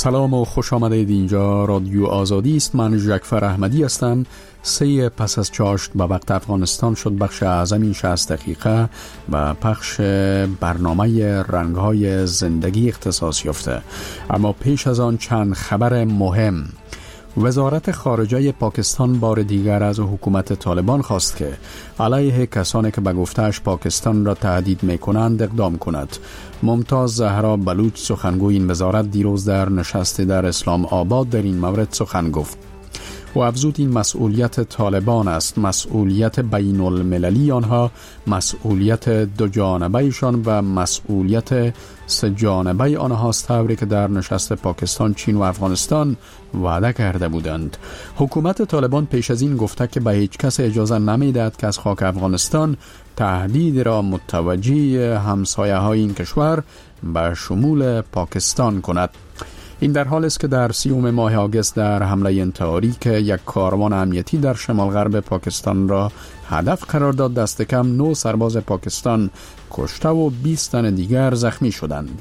سلام و خوش آمدید. اینجا رادیو آزادی است. من جعفر احمدی هستم. 3 پس از چاشت به وقت افغانستان شد بخش اعظمی 60 دقیقه و پخش برنامه رنگ‌های زندگی اختصاص یافته. اما پیش از آن چند خبر مهم. وزارت خارجه پاکستان بار دیگر از حکومت طالبان خواست که علیه کسانی که به گفته‌اش پاکستان را تهدید می‌کنند اقدام کند. ممتاز زهرا بلوچ سخنگوی این وزارت دیروز در نشستی در اسلام آباد در این مورد سخن گفت و افزود این مسئولیت طالبان است، مسئولیت بین المللی آنها، مسئولیت دو جانبه‌شان و مسئولیت سه جانبه آنهاست، طوری که در نشست پاکستان، چین و افغانستان وعده کرده بودند. حکومت طالبان پیش از این گفته که به هیچ کس اجازه نمی‌دهد که از خاک افغانستان تهدید را متوجه همسایه‌های این کشور به شمول پاکستان کند. این در حال است که در 30 ماه آگوست در حمله انتحاری که یک کاروان امنیتی در شمال غرب پاکستان را هدف قرار داد، دست کم 9 سرباز پاکستان کشته و 20 تن دیگر زخمی شدند.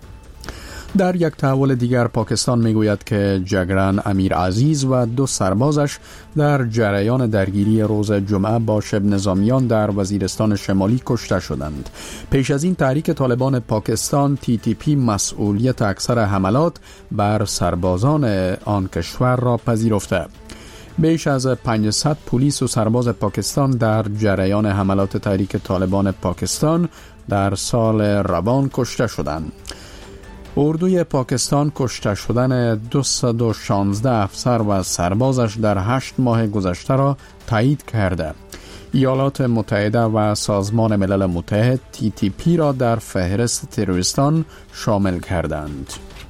در یک تحول دیگر پاکستان میگوید که جگرن امیر عزیز و 2 سربازش در جریان درگیری روز جمعه با شبه نظامیان در وزیرستان شمالی کشته شدند. پیش از این تحریک طالبان پاکستان TTP مسئولیت اکثر حملات بر سربازان آن کشور را پذیرفته. بیش از 500 پلیس و سرباز پاکستان در جریان حملات تحریک طالبان پاکستان در سال روان کشته شدند. اردوی پاکستان کشته شدن 216 افسر و سربازش در 8 ماه گذشته را تایید کرده. ایالات متحده و سازمان ملل متحد TTP را در فهرست تروریستان شامل کردند.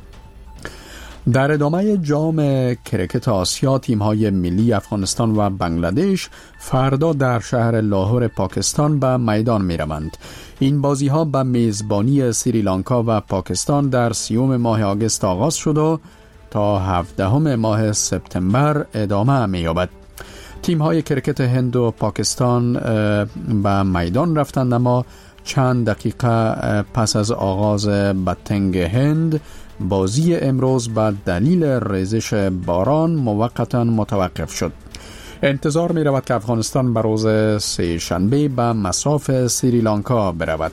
در ادامه جام کرکت آسیا، تیم‌های ملی افغانستان و بنگلادش فردا در شهر لاهور پاکستان به میدان می‌روند. این بازی‌ها به میزبانی سریلانکا و پاکستان در 30 ماه آگوست آغاز شد و تا 17 ماه سپتامبر ادامه می‌یابد. تیم‌های کرکت هند و پاکستان به میدان رفتند، اما چند دقیقه پس از آغاز بتنگ هند بازی امروز به دلیل ریزش باران موقتا متوقف شد. انتظار می رود که افغانستان به روز سه شنبه به مصاف سریلانکا برود.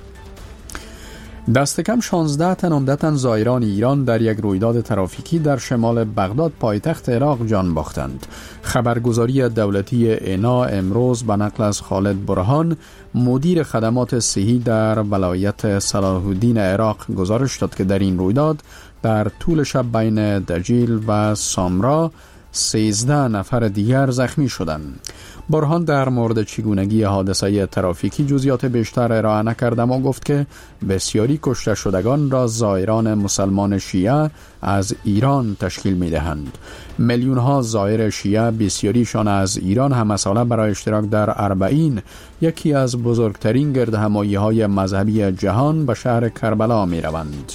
دست کم 16 تن عمدتاً زائران ایران در یک رویداد ترافیکی در شمال بغداد پایتخت عراق جان باختند. خبرگزاری دولتی اینا امروز به نقل از خالد برهان، مدیر خدمات صحی در ولایت صلاح الدین عراق، گزارش داد که در این رویداد در طول شب بین دجیل و سامرا 13 نفر دیگر زخمی شدند. برهان در مورد چگونگی حادثه ترافیکی جزئیات بیشتر ارائه نکرد، اما گفت که بسیاری کشته شدگان را زائران مسلمان شیعه از ایران تشکیل می‌دهند. میلیون‌ها زائر شیعه، بسیاریشان از ایران، همساله برای اشتراک در اربعین، یکی از بزرگترین گردهمایی‌های مذهبی جهان، به شهر کربلا می‌روند.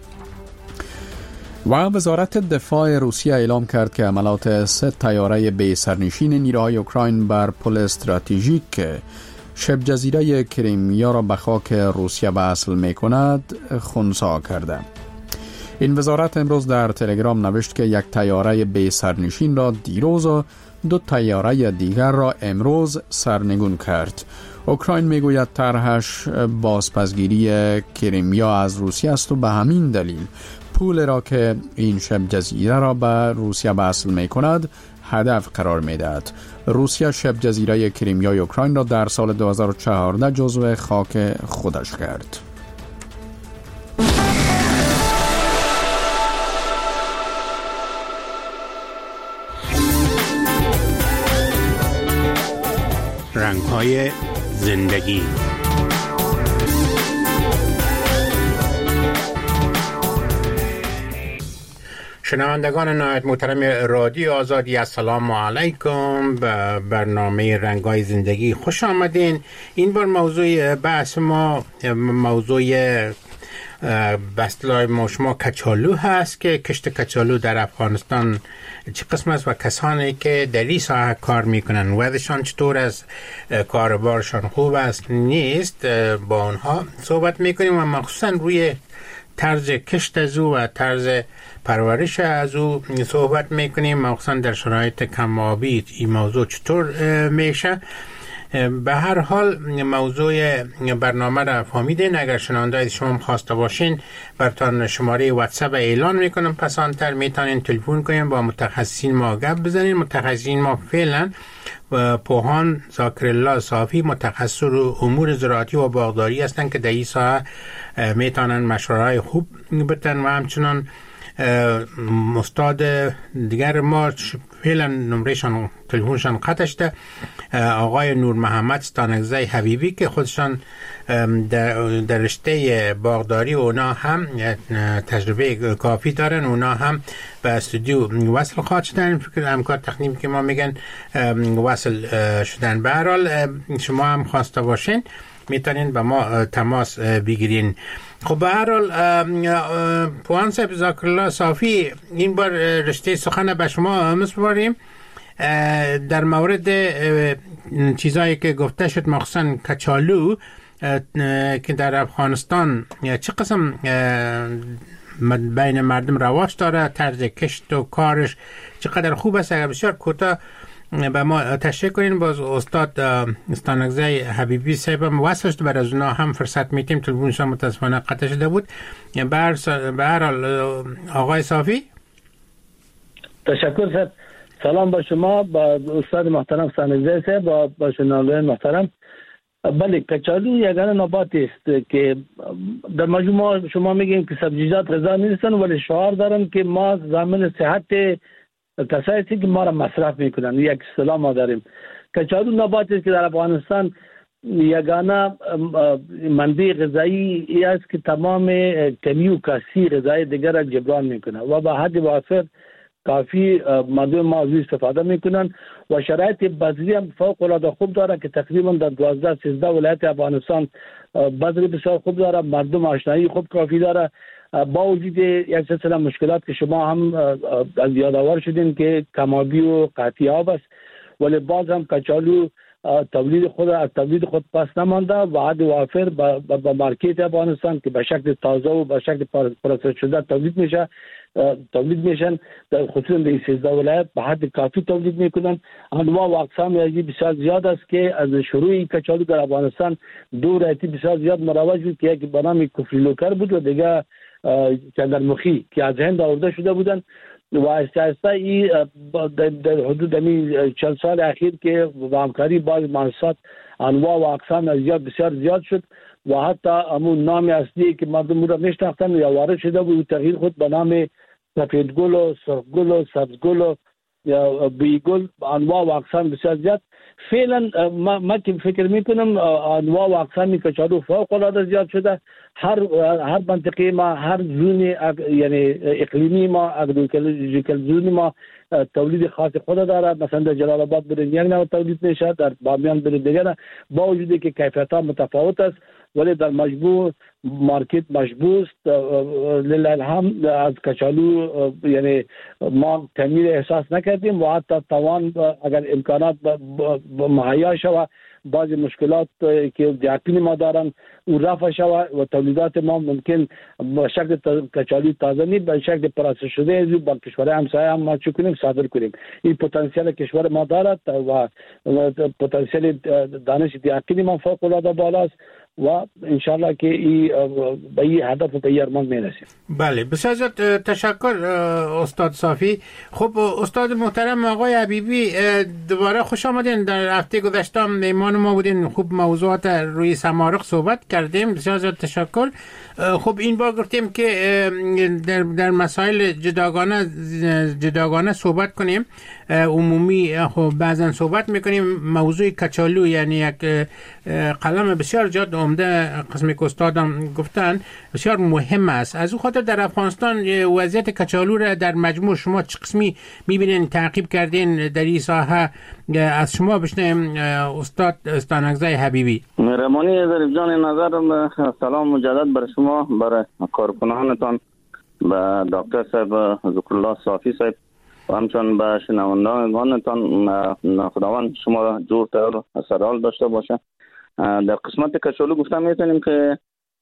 و وزارت دفاع روسیه اعلام کرد که عملات 3 طیاره بی سرنشین نیروهای اوکراین بر پل استراتژیک شبه جزیره کریمیا را به خاک روسیه وصل می‌کند خنثی کرده. این وزارت امروز در تلگرام نوشت که یک طیاره بی سرنشین را دیروز و 2 طیاره دیگر را امروز سرنگون کرد. اوکراین میگوید طرحش بازپسگیری کریمیا از روسیه است و به همین دلیل پول را که این شبه جزیره را به روسیه وصل می کند هدف قرار می دهد. روسیه شبه جزیره کریمیای اوکراین را در سال 2014 جزو خاک خودش کرد. رنگ‌های زندگی. شنوندگان نهایت محترم رادیو آزادی، السلام علیکم. به برنامه رنگ‌های زندگی خوش آمدین. این بار موضوع بحث ما موضوع بستلای ما شما کچالو هست که کشت کچالو در افغانستان چه قسم است و کسانی که در این ساحه کار میکنن وضعشان چطور است، کاربارشان خوب است نیست، با آنها صحبت میکنیم و مخصوصا روی طرز کشت از او و طرز پرورش از او صحبت میکنیم، مخصوصا در شرایط کم آبی این موضوع چطور میشه. به هر حال موضوع برنامه را فهمیدین. اگر شنونده شما خواسته باشین برتان شماره واتساپ اعلان میکنم، پسانتر میتونین تلفن کنین با متخصصین ما گپ بزنین. متخصصین ما فعلا پوهان ذاکرالله صافی متخصص رو امور زراعتی و باغداری هستند که در این ساحه میتونن مشوره‌های خوب بدن و همچنان استاد دیگر ما فعلا نمرهشان تلفنشان قطع شده، آقای نور محمد ستانکزی حبیبی که خودشان در رشته باغداری اونا هم تجربه کافی دارن، اونا هم به استودیو وصل خواهد شدن. فکر همکار تکنیکی که ما میگن وصل شدن. به هر حال شما هم خواسته باشین میتونین با ما تماس بگیرین. خب به هر حال پوهان صاحب ذاکرالله صافی، این بار رشته سخن به شما میسپاریم در مورد چیزایی که گفته شد، مخصوصا کچالو که در افغانستان چه قسم بین مردم رواج داره، طرز کشت و کارش چقدر خوب است. اگر بسیار کوتاه به ما تشریح کنین. باز استاد ستانکزی حبیبی صاحب هم وصل شد، برای از اونا هم فرصت میتیم، تلفنشان متاسفانه قطع شده بود. به هر حال آقای صافی تشکر صاحب. سلام با شما، با استاد محترم ستانکزی صاحب، با شنوندگان محترم. بله، کچالو یگانه نباتی است که در مجموع شما میگین که سبزیجات غذا نیستن، ولی شعار دارن که ما ضامن صحت کسایی است که ما را مصرف میکنن. یک اصطلاح ما داریم. کچالو نباتی است که در افغانستان یگانه منبع غذایی است که تمام کمی و کاسی غذای دیگر را جبران میکنه و به حد وافر کافی مردم ما از استفاده میکنن و شرایط بذری هم فوق العاده خوب داره که تقریبا در 12-13 ولایت افغانستان بذری بسیار خوب داره، مردم آشنایی خوب کافی داره. با وجود یک سلسله مشکلات که شما هم از یادآور شدین که کمابی و قحطی آب است، ولی باز هم کچالو از تولید خود پس نمانده و حد وافر با مارکت افغانستان که به شکل تازه و به شکل پروسس شده تولید میشن، خصوصا در 13 ولایت به حد کافی تولید میکنن. انواع و اقسام بسیار زیاد است که از شروع کچالو در افغانستان دو ورایتی بسیار زیاد مروج بود که یک به نام کفریلوکر بود و دیگه چندرمخی که از هند آورده شده بودن و آهسته ای در حدود 40 سال اخیر که با همکاری باز مؤسسات انواع و اقسام بسیار زیاد شد و حتی همون نام اصلی که مردم را میشناختن یا وارد شده بود تغییر خود به نام سفیدگل و سرخگل و سبزگل و یا بیگل، انواع و اقسام بسیار زیاد. فعلا ما که فکر میکنم انواع و اقسام کچالو فوق العاده زیاد شده. هر منطقه ما، هر زون یعنی اقلیمی ما، اگریکلچر زون ما تولید خاص خود داره. مثلا در جلال آباد برای یک نوع تولید میشه، در بامیان برای دیگر، با وجودی که کیفیت ها متفاوت است ولی در مجموع مارکت مشبوه است. لله الحمد از کچالو یعنی ما کمی احساس نکردیم و حتی توان اگر امکانات مهیا شود بعض مشکلات که دیاپین ما دارن او رفع شود و تولیدات ما ممکن به شکل کچالو تازه نیست به شکل پروسس شده از با کشور همسایه هم ما چکنیم صادر کنیم. این پتانسیل کشور ما دارد و پتانسیل دانش دیاپین ما فوق العاده بالاست و انشالله که به این هدف و به این ارمان میرسیم. بله، بسیار تشکر استاد صافی. خب استاد محترم آقای حبیبی، دوباره خوش آمدین. در هفته گذشته میهمان ما بودین، خوب موضوعات روی سمارق صحبت کردیم، بسیار تشکر. خب این بار گفتیم که در مسائل جداگانه صحبت کنیم، عمومی خب بعضا صحبت میکنیم. موضوع کچالو یعنی یک قلم بسیار جد عمده قسمی که استادم گفتن بسیار مهم است. از او خاطر در افغانستان وضعیت کچالو را در مجموع شما چه قسمی میبینین، تعقیب کردین در این ساحه؟ از شما بشنیم استاد ستانکزی حبیبی. مهربانی ظریف جان نظر، سلام مجدد بر شما، برای کارکنانتان، به دکتر صاحب ذکرالله صافی صاحب و همچنان به شنوندگانتان. خداوند شما را جور تر و سرحال داشته باشه. در قسمت کچالو گفتم میتونیم که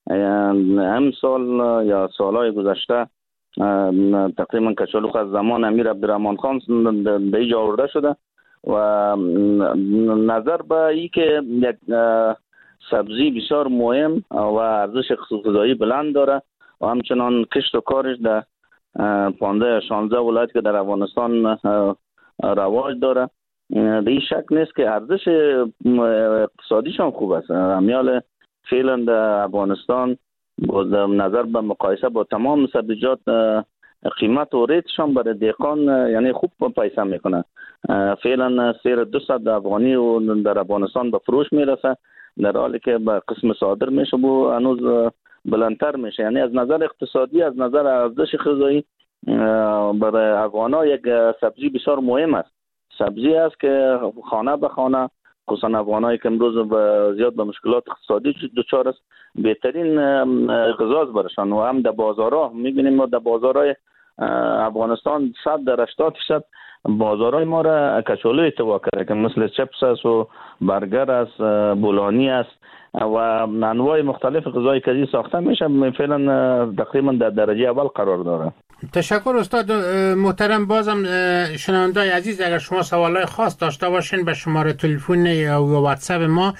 امسال یا سالهای گذشته تقریبا کچالو از زمان امیر عبدالرحمن خان به اینجا آورده شده و نظر به این که یک سبزی بسیار مهم و ارزش غذایی بلند داره و همچنان کشت و کارش در 15 ولایت که در افغانستان رواج داره، به این شک نیست که ارزش اقتصادیش هم خوب است. امیال فعلا در افغانستان با نظر به مقایسه با تمام سبزیجات قیمت و ریتشان برای دهقان یعنی خوب پیسه میکنه. فعلا سیر 200 افغانی و در افغانستان به فروش میرسه، در حالی که به قسم صادر میشه و هنوز بلندتر میشه. یعنی از نظر اقتصادی، از نظر ارزش غذایی برای افغانا یک سبزی بسیار مهم است. سبزی است که خانه به خانه، خصوصا افغانایی که امروز زیاد به مشکلات اقتصادی دچار است، بهترین غذاست برشان. و هم در بازارها میبینیم، ما در بازارهای افغانستان 100-80% بازارهای ما را کچالو اتباع کرده که مثل چپس است و برگر است، بولانی است و انواع مختلف غذای کردی ساخته میشه. فعلا تقریبا در درجه اول قرار داره. تشکر استاد محترم. بازم شنوندای عزیز اگر شما سوالای خاص داشته باشین به شماره تلفن یا واتساپ ما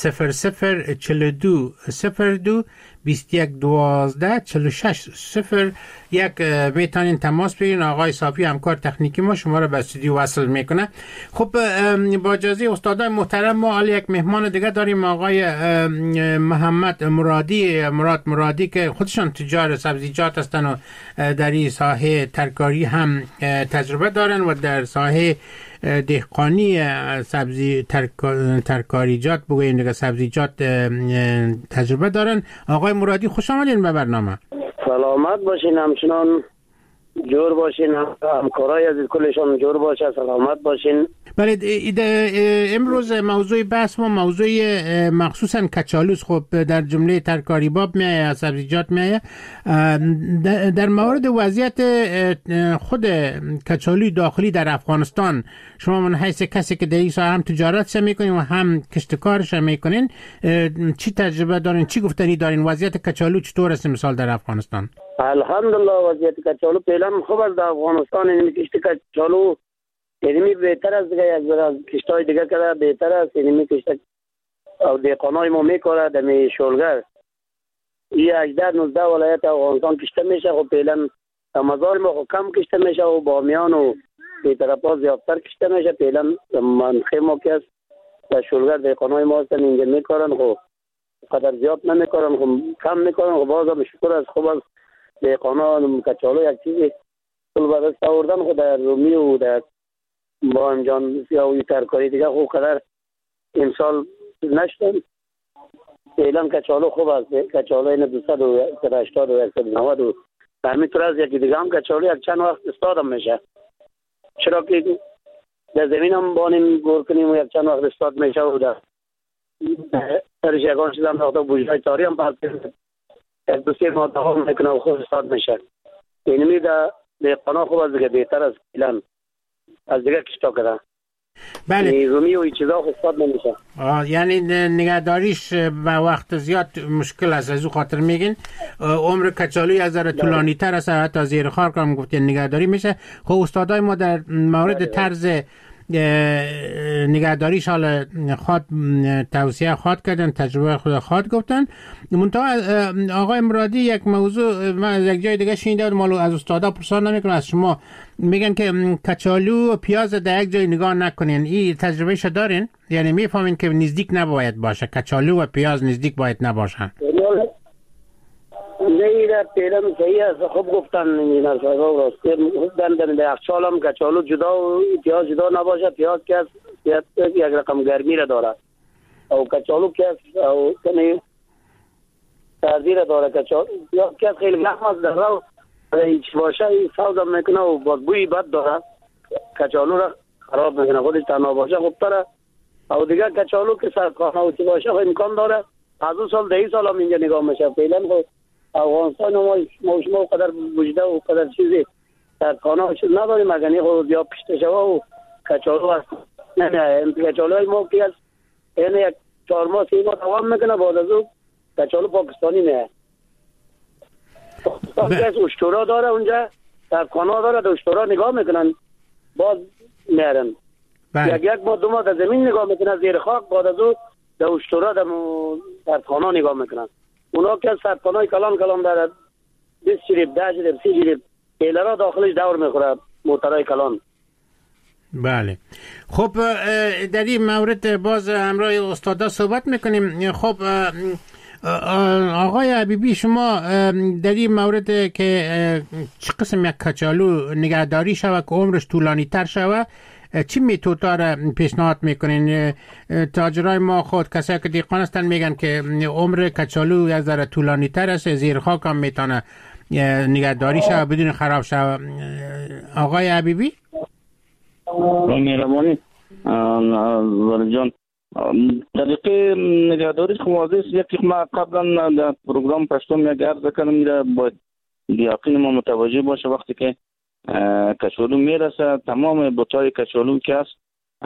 0042 02 21 12 46 01 میتونین تماس بگیرین. آقای صافی همکار تکنیکی ما شما رو به استودیو وصل میکنه. خب با اجازه استادای محترم ما یک مهمان دیگه داریم، آقای محمد مرادی که خودشان تجار سبزیجات هستن و در این ساحه ترکاری هم تجربه دارن و در ساحه دهقانی سبزی ترکاریجات بگوییم دیگه سبزیجات تجربه دارن. آقای مرادی خوش آمدین به برنامه. سلامت باشین، همچنان جور باشین، همکارای عزیز کلشان جور باشه، سلامت باشین. بله، امروز موضوع بحث ما موضوع مخصوصا کچالوس. خب در جمله ترکاری باب میایه، سبزیجات میایه. در مورد وضعیت خود کچالوی داخلی در افغانستان، شما من حیث کسی که در این ساحه هم تجارتش میکنین و هم کشتکارش میکنین، چی تجربه دارین، چی گفتنی دارین؟ وضعیت کچالو چطور است مثال در افغانستان؟ الحمدلله وضعیت کچالو فعلا خوب است در افغانستان. یعنی کشت کچالو یعنی بهتر است دیگه، از کشتای دیگه که بهتر است. یعنی کشت او دهقانای ما میکاره در شولگر 18-19 ولایت افغانستان کشته میشه. خب فعلا مزار ما کم کشته میشه و بامیان و به طرفا زیادتر کشته میشه. فعلا منخه ما که است در شولگر دهقانای ما هستن اینجا میکارن، خب قدر زیاد نمیکارن، خب کم میکارن. خب بازم شکر از خوب از دهقانان کچالو یک چیزی کل به دست آوردن. خود در رومی و در با انجام یا ترکاری دیگه خوب قدر امسال نشدن. فعلا کچالو خوب است. کچالو این 280 و 190 و همینطور از یکی دیگه هم کچالو یک چند وقت استادم میشه، چرا که در زمین هم بانیم گور کنیم و یک چند وقت استاد میشه و درش یکان شدم نقطه بوجهای تاری هم پس یک 2-3 ماه دوام میکنه و خوب استاد میشه. اینمی در دهقانا خوب است دیگه، بهتر از فعلا از دیگه کشتا کردن. بله، رومی و این چیزا خوب استاد نمیشه. یعنی نگهداریش به وقت زیاد مشکل است. از او خاطر میگین عمر کچالوی از ذره طولانی تر است، حتی زیر خار کام گفتین نگهداری میشه. خب استادای ما در مورد طرز نگهداریش حال خود توصیه خود کردن، تجربه خود خود گفتن. منتها آقای مرادی یک موضوع من از یک جای دیگه شنیده بودم، مالو از استادا پرسان نمیکنم، از شما میگن که کچالو و پیاز در یک جای نگاه نکنین. این تجربهش دارین؟ یعنی میفهمین که نزدیک نباید باشه، کچالو و پیاز نزدیک باید نباشن؟ نه پیدا صحیح است. خوب گفتن این از راست در یخچال هم کچالو جدا و پیاز جدا نباشه. پیاز که است یک رقم گرمی را داره او کچالو که است او کنه تازی را داره. کچالو پیاز که است خیلی گرم است، در رو هیچ باشه سوز هم میکنه و بوی بد داره، کچالو را خراب میکنه. خودش تنها باشه خوب تره. او دیگه کچالو که سرخانه و چی باشه امکان داره از اون سال 10 سال هم اینجا نگاه میشه. فعلا افغانستان ما شما قدر وجوده و قدر چیزی در خانه چیز نداریم، مگنی خود یا پشت شوا و کچالو هست. نه کچالو ما که از این یک 4 ماه 3 ماه دوام میکنه، بعد از اون کچالو پاکستانی نه کس اشترا داره اونجا سرخانه داره در اشترا نگاه میکنن باز میارن یک ما دو ما در زمین نگاه میکنن زیر خاک بعد از او در اشترا در سرخانه نگاه میکنن اونا که سرخانه کلان داره 20 جریب 10 جریب 30 جریب ایلرا داخلش دور میخوره موترهای کلان. بله خب در این مورد باز همراه استادا صحبت میکنیم. خب آقای حبیبی شما در این مورد که چه قسم یک کچالو نگهداری شوه که عمرش طولانی تر شوه چی متد را پیشنهاد میکنین؟ تاجرای ما خود کسایی که دیقان هستن میگن که عمر کچالو از ذره طولانی تر است زیر خاک هم میتونه نگهداری شوه بدون خراب شوه. آقای حبیبی مهربانی ولی جان طریقه نگهداری واضح است. یکی ما قبلا در پروگرام پشتم یک عرض کردم میره باید یقین ما متوجه باشه وقتی که کچالو میرسه تمام بوتای کچالو که است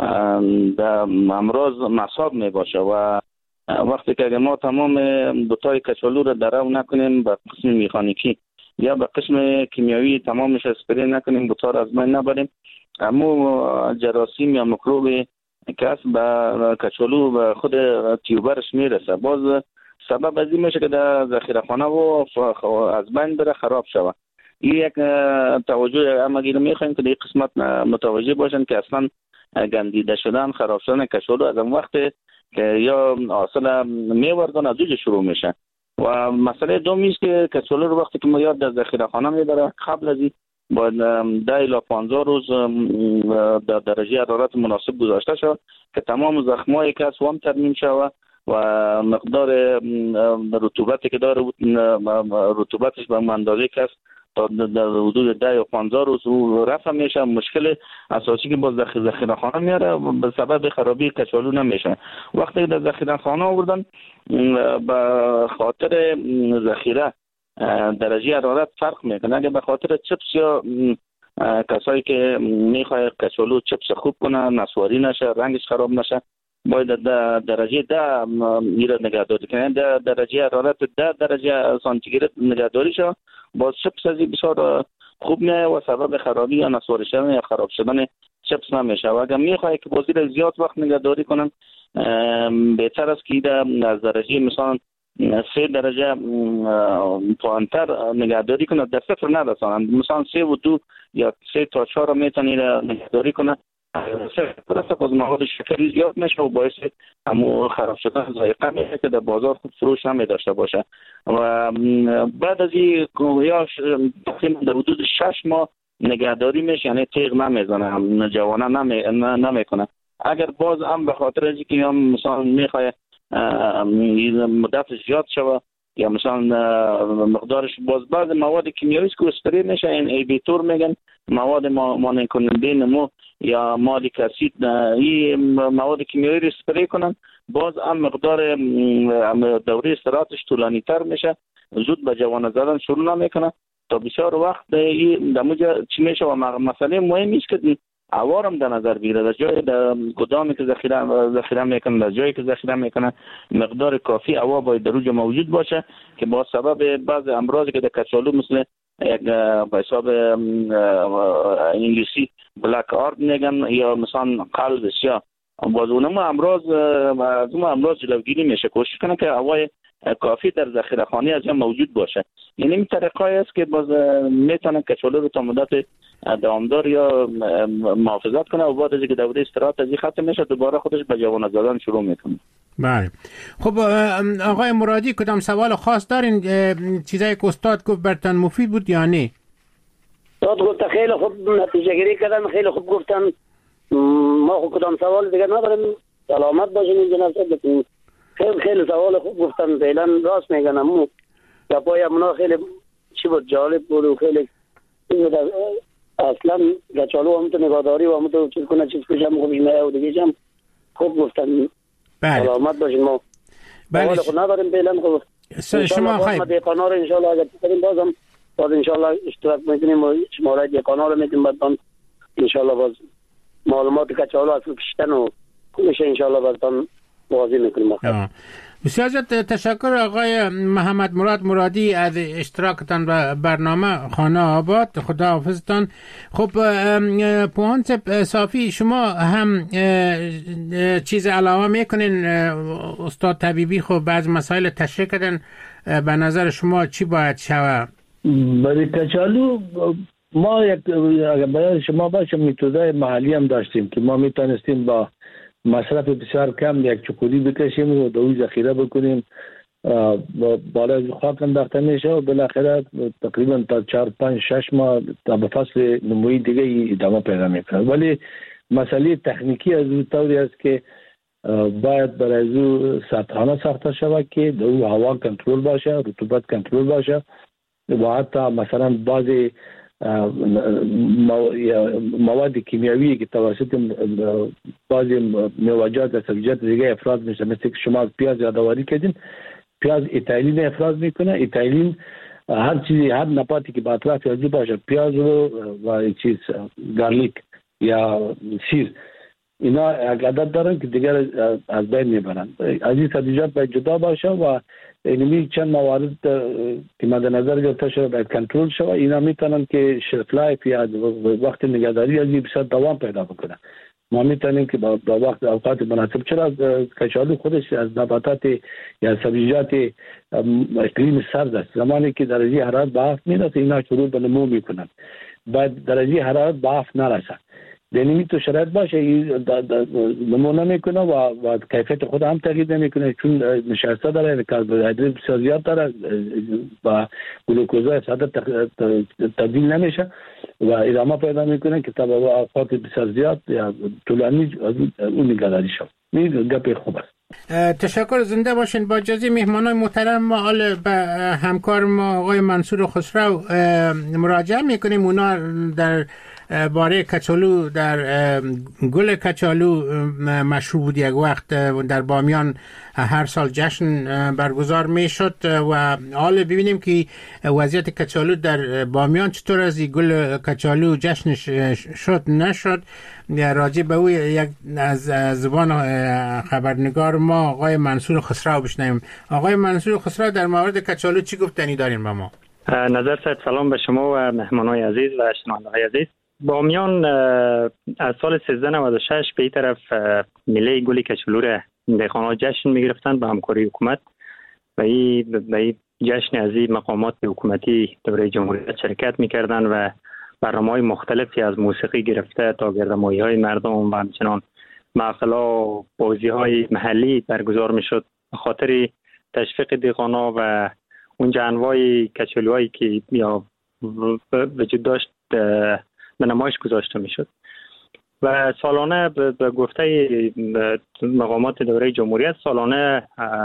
در امراض مصاب میباشه و وقتی که ما تمام بوتای کچالو را درو نکنیم به قسم مکانیکی یا به قسم کیمیایی تمامش اسپری نکنیم بوتا را از بین نبریم اما جراثیم یا میکروب که است به کچالو به خود تیوبرش میرسه باز سبب از این میشه که در ذخیره‌خانه و از بین بره خراب شوه. این یک توجه امگیر میخوایم که در قسمت متوجه باشن که اصلا گندیده شدن خراب شدن کچالو از اون وقت که یا حاصل میوردن از اونجا شروع میشه و مسئله دومی است که کچالو رو وقتی که ما یاد در ذخیره‌خانه میبره قبل از این باید 10 الی 15 روز در درجه حرارت مناسب گذاشته شود که تمام زخمایی که از وام ترمیم شود و مقدار رطوبتی که داره رطوبتش به اندازه که است تا در حدود 10 یا 15 روز رفع میشه. مشکل اساسی که باز ذخیره‌خانه میاره به سبب خرابی کچالو نمیشه. وقتی در ذخیره‌خانه آوردن به خاطر ذخیره درجه حرارت فرق میکنه. اگه به خاطر چپس یا کسایی که میخواد کچالو چپس خوب کنه نسواری نشه رنگش خراب نشه باید در درجه 10 میره نگهداری کنه. در درجه حرارت 10 درجه سانتیگراد نگهداری شه باز چپس از بسیار خوب میایه و سبب خرابی یا نسواری شدن یا خراب شدن چپس نمیشه. و اگر میخواد که بازی زیاد وقت نگهداری کنن بهتر است که از درجه مثلا 3 درجه پایینتر نگهداری کنه در صفر نرسانند مثلا 3 و 2 یا 3 تا 4 میتونی نگهداری کنه صفر باز مواد شکری زیاد میشه و باعث همو خراب شدن ذائقه میشه که در بازار خوب فروش هم داشته باشه و بعد از این یا تقریبا در حدود 6 ماه نگهداری میشه یعنی تیغ نمیزنه جوانه نمیکنه. اگر باز هم به خاطر از اینکه مثلا میخواد مدتش زیاد شوه یا مثلا مقدارش باز بعض مواد کیمیایی که اسپری میشه این ایبیتور میگن مواد مانع کننده نمو یا مالیک اسید این مواد کیمیایی رو اسپری کنن باز هم مقدار دوره استراحتش طولانی تر میشه زود به جوانه زدن شروع نمیکنه تا بسیار وقت این دموجه چی میشه و مسئله مهمی است که عوارم در نظر بگیره در جای در گدامی که ذخیره میکنه در جایی که ذخیره میکنه مقدار کافی هوا باید در اونجا موجود باشه که با سبب بعض امراضی که در کچالو مثل یک به حساب انگلیسی بلک آرد میگن یا مثلا قلب سیاه باز اونم امراض جلوگیری میشه کوشش کنه که هوای کافی در ذخیره‌خانه از موجود باشه. یعنی این طریقایی است که باز میتونه کچالو رو تا مدت دوامدار یا محافظت کنه و بعد از اینکه دوره استراحت از این ختم میشه دوباره خودش به جوانه زدن شروع میکنه. بله خب آقای مرادی کدام سوال خاص دارین؟ چیزایی که استاد گفت براتون مفید بود یا نه؟ استاد گفت خیلی خوب نتیجه گیری کردن خیلی خوب گفتن ما کدام سوال دیگه نداریم سلامت باشین جناب صاحب خیلی سوال خوب گفتن فعلا راست میگن امو یا پای امونا خیلی چی بود جالب بود و خیلی اصلا کچالو هم تو نگهداری و هم تو چیز کنه چیز کشم خوبش میه و دیگه هم خوب گفتن. بله سلامت باشین ما بله خود نداریم فعلا خوب شما خیلی دیقانا رو انشالله اگر تکریم باز انشالله اشتراک میکنیم و شماره دیقانا رو میتونیم بعد انشالله باز معلومات کچالو اصل کشتن و خوبش انشالله بعد واضح میکنیم. بسیار زیاد تشکر آقای محمد مراد مرادی از اشتراکتان به برنامه خانه آباد. خدا حافظتان. خب پوهانس صافی، شما هم چیز علاوه میکنین؟ استاد طبیبی خب بعض مسائل تشریح کردن، به نظر شما چی باید شود؟ برای کچالو ما اگر برای شما باشه میتودای محلی هم داشتیم که ما میتونستیم با مصرف بسیار کم یک چکوری بکشیم و دوی ذخیره بکنیم، بالا خاک انداخته میشه و بالاخره تقریبا تا 4 5 6 ماه تا به فصل نمویی دیگه ادامه پیدا میکنه. ولی مسئله تکنیکی از اون طوری است که باید برای او سطحانه ساخته شود که دو هوا کنترل باشه، رطوبت کنترل باشه و حتی مثلا بعضی مواد کیمیایی که توسط بعضی میوه‌جات و سبزیجات دیگه افراز میشه، مثل که شما پیاز یادآوری کردین، پیاز ایتایلین افراز میکنه. ایتایلین هر چیزی، هر نباتی که با اطراف یازی باشه، پیاز و چیز گارلیک یا سیر، اینا یک عدد دارن که دیگر از بین میبرن. از این سبزیجات باید جدا باشه و اینمی چند موارد که مد نظر گرفته شده باید کنترل شود. اینا میتونن که شلف لایف یا وقت نگهداری از این بسیار دوام پیدا بکنه. ما میتونیم که با وقت اوقات مناسب، چرا کچالو خودش از نباتات یا سبزیجات اقلیم سرد است، زمانی که درجه حرارت به 7 میرسه اینا شروع به نمو میکنن، باید درجه حرارت به 7 نرسه. دینمی تو شرایط باشه نمو نمیکنه و کیفیت خود هم تغییر نمیکنه، چون نشسته داره، کربوهیدرات بسیار زیاد داره و گلوکوز ساده تبدیل نمیشه و ادامه پیدا میکنه که تا به اوقات بسیار زیاد یا طولانی اون نگهداری شد. این گپ خوب است. تشکر، زنده باشین. با اجازه مهمانای محترم ما حال به همکار ما آقای منصور خسرو مراجعه میکنیم. اونا در باره کچالو، در گل کچالو مشهور بود یک وقت در بامیان، هر سال جشن برگزار میشد و حال ببینیم که وضعیت کچالو در بامیان چطور از گل کچالو جشنش شد نشد. راجع به او یک از زبان خبرنگار ما آقای منصور خسرو بشنویم. آقای منصور خسرو، در مورد کچالو چی گفتنی دارین با ما؟ نظر صاحب، سلام به شما و مهمانای عزیز و شنونده‌های عزیز. بامیان از سال 1396 به این طرف میله گل کچالو را دهقان‌ها جشن می‌گرفتند با همکاری حکومت و این جشن از این مقامات حکومتی دوره جمهوریت شرکت می‌کردند و برنامه‌های مختلفی از موسیقی گرفته تا گردمایی‌های مردم و همچنان محفل‌ها و بازی‌های محلی برگزار می‌شد به خاطر تشویق دهقان‌ها و اون انواع کچالوهایی که یا وجود داشت به نمایش گذاشته میشد و سالانه به گفته مقامات دوره جمهوریت سالانه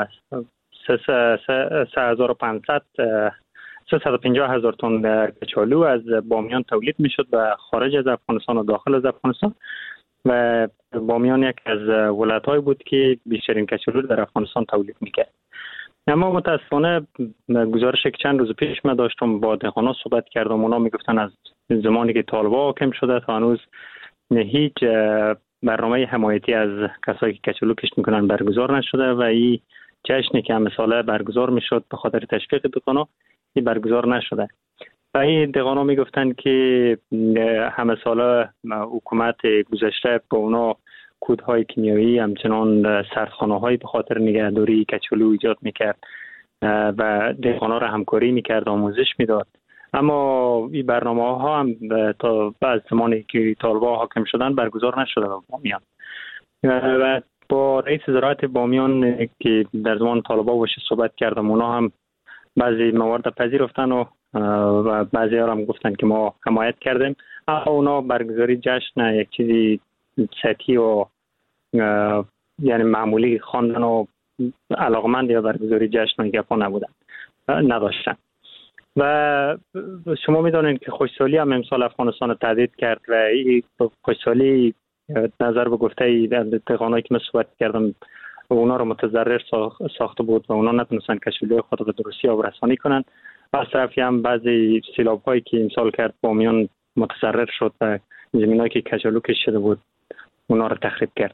350,000 تن کچالو از بامیان تولید میشد و خارج از افغانستان و داخل از افغانستان و بامیان یک از ولایت‌های بود که بیشترین کچالو در افغانستان تولید میکرد. اما متاسفانه گزارش که چند روز پیش من داشتم با دهقانا صحبت کردم، اونا میگفتن از زمانی که طالبان حاکم شده تا هنوز هیچ برنامه حمایتی از کسایی که کچالو کشت میکنن برگزار نشده و این جشنی که همه ساله برگزار میشد به خاطر تشویق دهقانا این برگزار نشده و این دهقانا میگفتن که همه ساله حکومت گذشته به اونا کودهای کیمیایی همچنان سردخانه‌های به خاطر نگهداری کچالو ایجاد میکرد و دهقانا را همکاری میکرد، آموزش میداد. اما این برنامه‌ها هم تا بعد زمانی که طالبان حاکم شدن برگزار نشده در بامیان و با رئیس زراعت بامیان که در زمان طالبان باشه صحبت کردم، اونا هم بعضی موارد پذیرفتن و بعضی ها هم گفتن که ما حمایت کردیم. اما اونا برگزاری جشن یک چیزی سطحی و یعنی معمولی خواندن و علاقمند یا برگزاری جشن و گپا نداشتن و شما میدونید که خوشسالی هم امسال افغانستان تهدید کرد و این خوشسالی نظر به گفته دهقانایی که من صحبت کردم اونا رو متضرر ساخته بود و اونا نتونستن کچالوی خود به درستی آبرسانی کنن. از طرفی هم بعضی سیلاب هایی که امسال کرد بامیان متضرر شد و زمینایی که کچالو کشیده بود اونا رو تخریب کرد.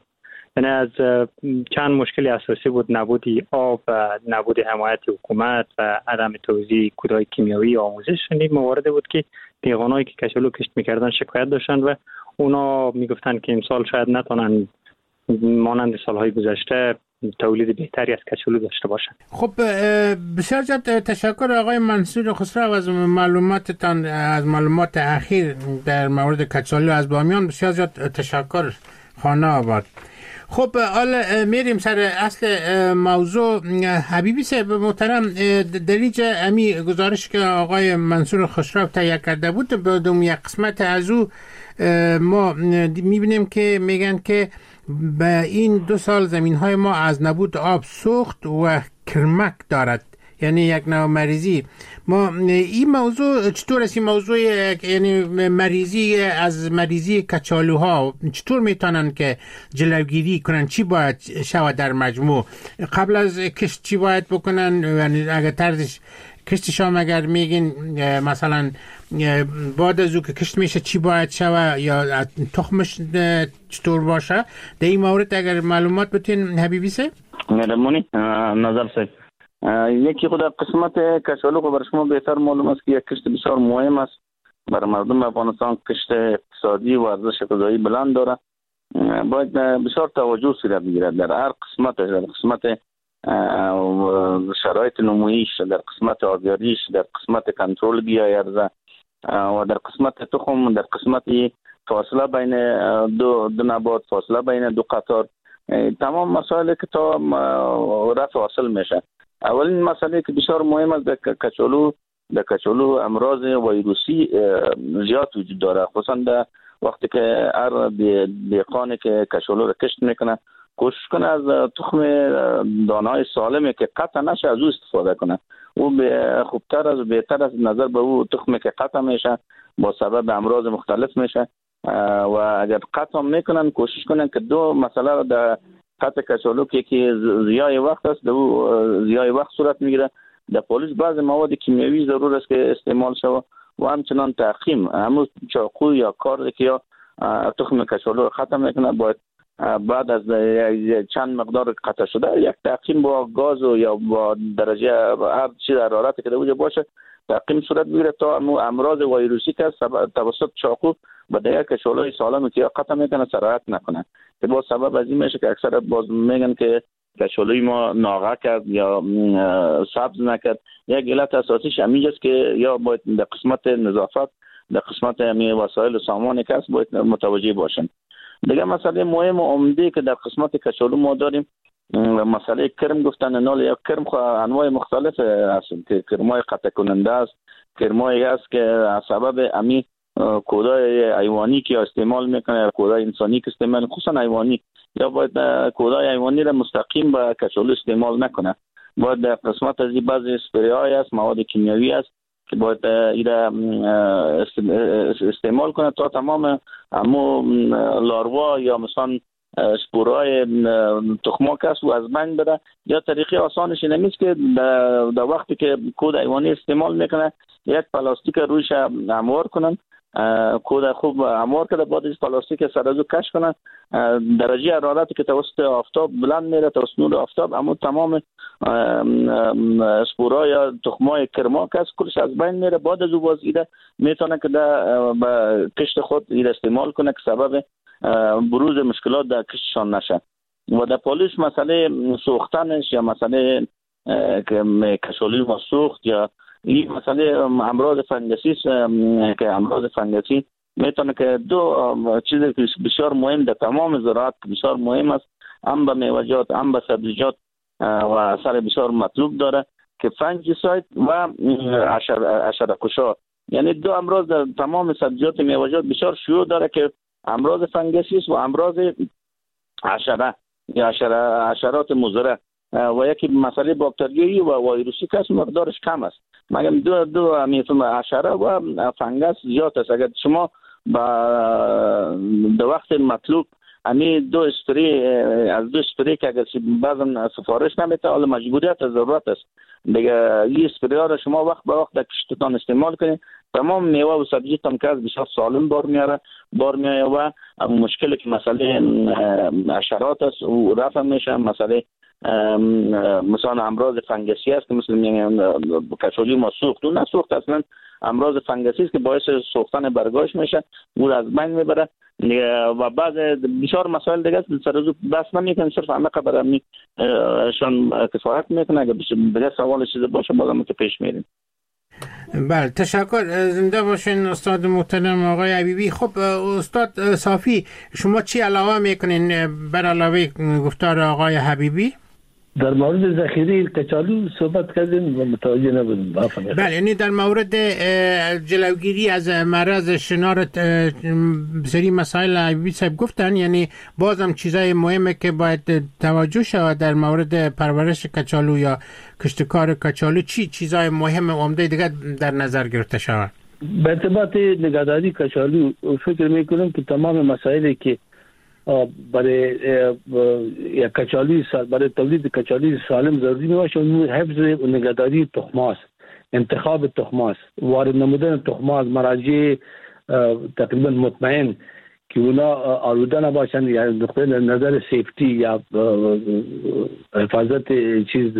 یعنی از چند مشکل اساسی بود: نبود آب، نبود حمایت حکومت و عدم توزیع کودهای کیمیاوی آموزش. این موارد بود که دیگانایی که کچالو کشت میکردن شکایت داشتن و اونا میگفتن که امسال شاید نتونن مانند سالهای گذشته تولید بهتری از کچالو داشته باشند. خب بسیار زیاد تشکر آقای منصور خسرو از معلوماتتان، از معلومات اخیر در مورد کچالو از بامیان. بسیار زیاد تشکر خانه آباد. خب حالا میریم سر اصل موضوع. حبیبی صاحب محترم، در اینجا امی گزارش که آقای منصور خسرو تهیه کرده بود بدون یک قسمت از او ما میبینیم که میگن که به این 2 سال زمین های ما از نبود آب سوخت و کرمک دارد، یعنی یک نوع مریضی. ما این موضوع چطور است؟ این موضوع یعنی مریضی از مریضی کچالوها چطور میتونن که جلوگیری کنن؟ چی باید شود در مجموع؟ قبل از کشت چی باید بکنن؟ یعنی اگر طرزش کشتشام اگر میگین مثلا بعد از او که کشت میشه چی باید شود یا تخمش چطور باشه؟ در این مورد اگر معلومات بتین حبیبی صاحب. مهربانی نظر صاحب. یکی خود قسمت کچالو خب بر شما بهتر معلوم است که یک کشت بسیار مهم است برای مردم افغانستان. کشت اقتصادی و ارزش غذایی بلند داره، باید بسیار توجه صورت بگیرد در هر قسمت، در قسمت شرایط نمویش، در قسمت آبیاریش، در قسمت کنترل بیای ارزه و در قسمت تخم، در قسمت فاصله بین دو نبات، فاصله بین 2 قطار، تمام مسائل که تا رفع حاصل میشه. اولین مسئله که بسیار مهم است در کچالو امراض ویروسی زیاد وجود داره، خصوصا در وقتی که هر دهقانی که کچالو را کشت میکنه کوشش کنه از تخم دانه‌های سالمی که قطع نشه از او استفاده کنه. او خوبتر از بهتر از نظر به او تخمی که قطع میشه با سبب امراض مختلف میشه و اگر قطع میکنن کوشش کنن که 2 مسئله را در قطع کچالو که ضیاع وقت است، ضیاع وقت صورت میگیره. در پولیس بعض مواد کیمیاوی ضرور است که استعمال شود و همچنان تعقیم، همون چاقو یا کار که یا تخم کچالو را قطع میکنه باید بعد از چند مقدار قطع شده یک تعقیم با گاز و یا با درجه هر چیز حرارتی که در باشه تعقیم صورت بگیره تا امراض ویروسی که توسط چاقو به دیگر کچالوی سالمی که قطع میکنه سرایت نکنه، که با سبب از این میشه که اکثر باز میگن که کچالوی ما ناغه کرد یا سبز نکرد. یک علت اساسیش همینجاست که یا باید در قسمت نظافت، در قسمت وسایل و سامانی که هست باید متوجه باشن. دیگه مسئله مهم و عمده که در قسمت کچالو ما داریم مسئله کرم گفتن نال. یا کرم انواع مختلف هست که کرمای قطع کننده است، کرمایی است که از سبب امی کودای حیوانی که استعمال میکنه یا کودای انسانی که استعمال، خصوصا حیوانی، یا باید کودای حیوانی را مستقیم به کچالو استعمال نکنه. باید در قسمت از بعضی اسپری های است، مواد کیمیاوی است که باید ایره استعمال کنه تا تمام همو لاروا یا مثلا سپورای تخمک است و از بین بره. یا طریقه آسانش این است که در وقتی که کود حیوانی استعمال میکنه یک پلاستیک رویش هموار کنن، کود خوب هموار کرده بعد از پلاستیک سر از او کش کنن، درجه حرارتی که توسط آفتاب بلند میره، توسط نور آفتاب، اما تمام اسپورا یا تخمای کرماک است کلش از بین میره. بعد از او باز ایده میتونه که به کشت خود ایده استعمال کنه که سبب بروز مشکلات در کشتشان نشه. و در پولیس مسئله سوختنش یا مسئله کچالوی ما سوخت یا این مسئله امراض فنگسی که امراض فنگسی میتونه که 2 چیز بسیار مهم در تمام زراعت بسیار مهم است، هم به میوه‌جات هم به سبزیجات و اثر بسیار مطلوب داره که فنجیساید و حشره‌کشا. یعنی 2 امراض در تمام سبزیجات و میوه‌جات بسیار شیوع داره که امراض فنگسی و امراض حشره یا حشرات مضر و یکی مسئله باکتریایی و ویروسی که مقدارش کم است. مگر دو حشره و فنگس زیاد است. اگر شما در وقت مطلوب امی 2 اسپری از 2 اسپری که اگر بعضا سفارش نمیده حالا مجبوریت ضرورت است دیگه، این اسپری ها را شما وقت به وقت در کشتتان استعمال کنید تمام میوه و سبزی هم که بسیار سالم بار میاره و مشکلی که مسئله حشرات است و رفع میشه. مثلا امراض فنگسی است که مثل کچولی ما سوخت و نسوخت، اصلا امراض فنگسی است که باعث سوختن برگاش میشه، او از بین میبره و بعض بسیار مسائل دیگه سر از بس نمیکنه، صرف علاقه برای شان کفایت میکنه. اگه بگه سوال چیزی باشه بازم که پیش میریم. بله تشکر، زنده باشین استاد محترم آقای حبیبی. خب استاد صافی، شما چی علاوه میکنین بر علاوه گفتار آقای حبیبی؟ در مورد ذخیره کچالو صحبت کردیم و متوجه نبودیم. بله، یعنی در مورد جلوگیری از مرض شنار سری مسائل حبیبی صاحب گفتن، یعنی بازم چیزای مهمه که باید توجه شود در مورد پرورش کچالو یا کشتکار کچالو. چی چیزای مهم عمده دیگه در نظر گرفته شود؟ به ارتباط نگهداری کچالو فکر میکنم که تمام مسائلی که برای کچالوی برای تولید کچالوی سالم ضروری میباشه، اون حفظ و نگهداری تخماست، انتخاب تخماست، وارد نمودن تخم از مراجع تقریبا مطمئن که اونا آلوده نباشن، یا نقطه نظر سیفتی یا حفاظت چیز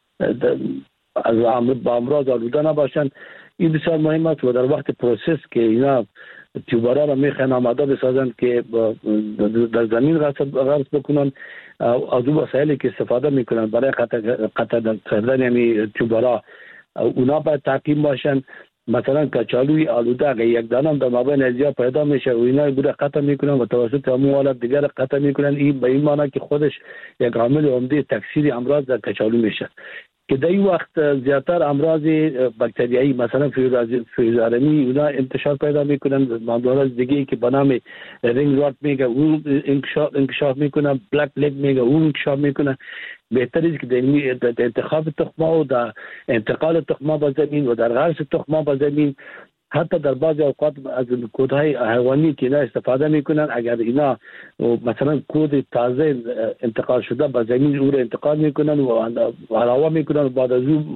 از امراض آلوده نباشن. این بسیار مهم است و در وقت پروسس که اینا تیوبارا را میخوان آماده بسازن که در زمین غرس بکنن، از اون وسایلی که استفاده میکنن برای قطع کردن یعنی تیوبارا اونا باید تعقیم باشن. مثلا کچالوی آلوده اگه یک دانه در مابین ازیا پیدا میشه و اینا بوده قطع میکنن و توسط همون حالت دیگر قطع میکنن، این به این معنی که خودش یک عامل عمده تکثیر امراض در کچالو میشه که در این وقت زیادتر امراض باکتریایی مثلا فیروزارمی اونا انتشار پیدا میکنن. امراض دیگه که به نام رینگ رات میگه اون انکشاف میکنن، بلک لگ میگه اون انکشاف میکنن. بهتر است که در انتخاب تخم‌ها و در انتقال تخم‌ها به زمین و در غرس تخم‌ها به زمین، حتی در بعضی اوقات از کودهای حیوانی که اینا استفاده میکنن، اگر اینا مثلا کود تازه انتقال شده به زمین او را انتقال میکنن و علاوه میکنن و بعد از اون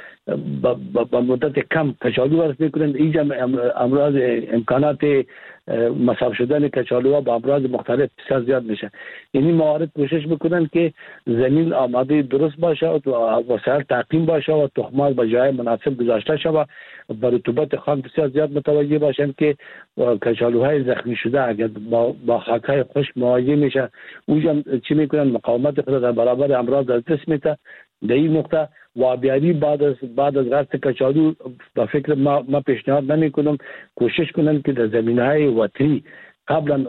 با مدت کم کچالو ورس میکنن، اینجا امراض امکانات مصاب شدن کچالوها با امراض مختلف بسیار زیاد میشه. یعنی موارد کوشش میکنن که زمین آماده درست باشه و وسایل تعقیم باشه و تخم‌ها به جای مناسب گذاشته شود، با رطوبت خام بسیار زیاد متوجه باشن که کچالوهای زخمی شده اگر با خاک‌های خشک مواجه میشه، اونجا چی میکنن؟ مقاومت خود در برابر امراض از دست میده. در این نقطه وابیاری بعد از غرس کچالو با فکر ما پیشنهاد نمی کنم کوشش کنن که در زمینهای وطری قبلا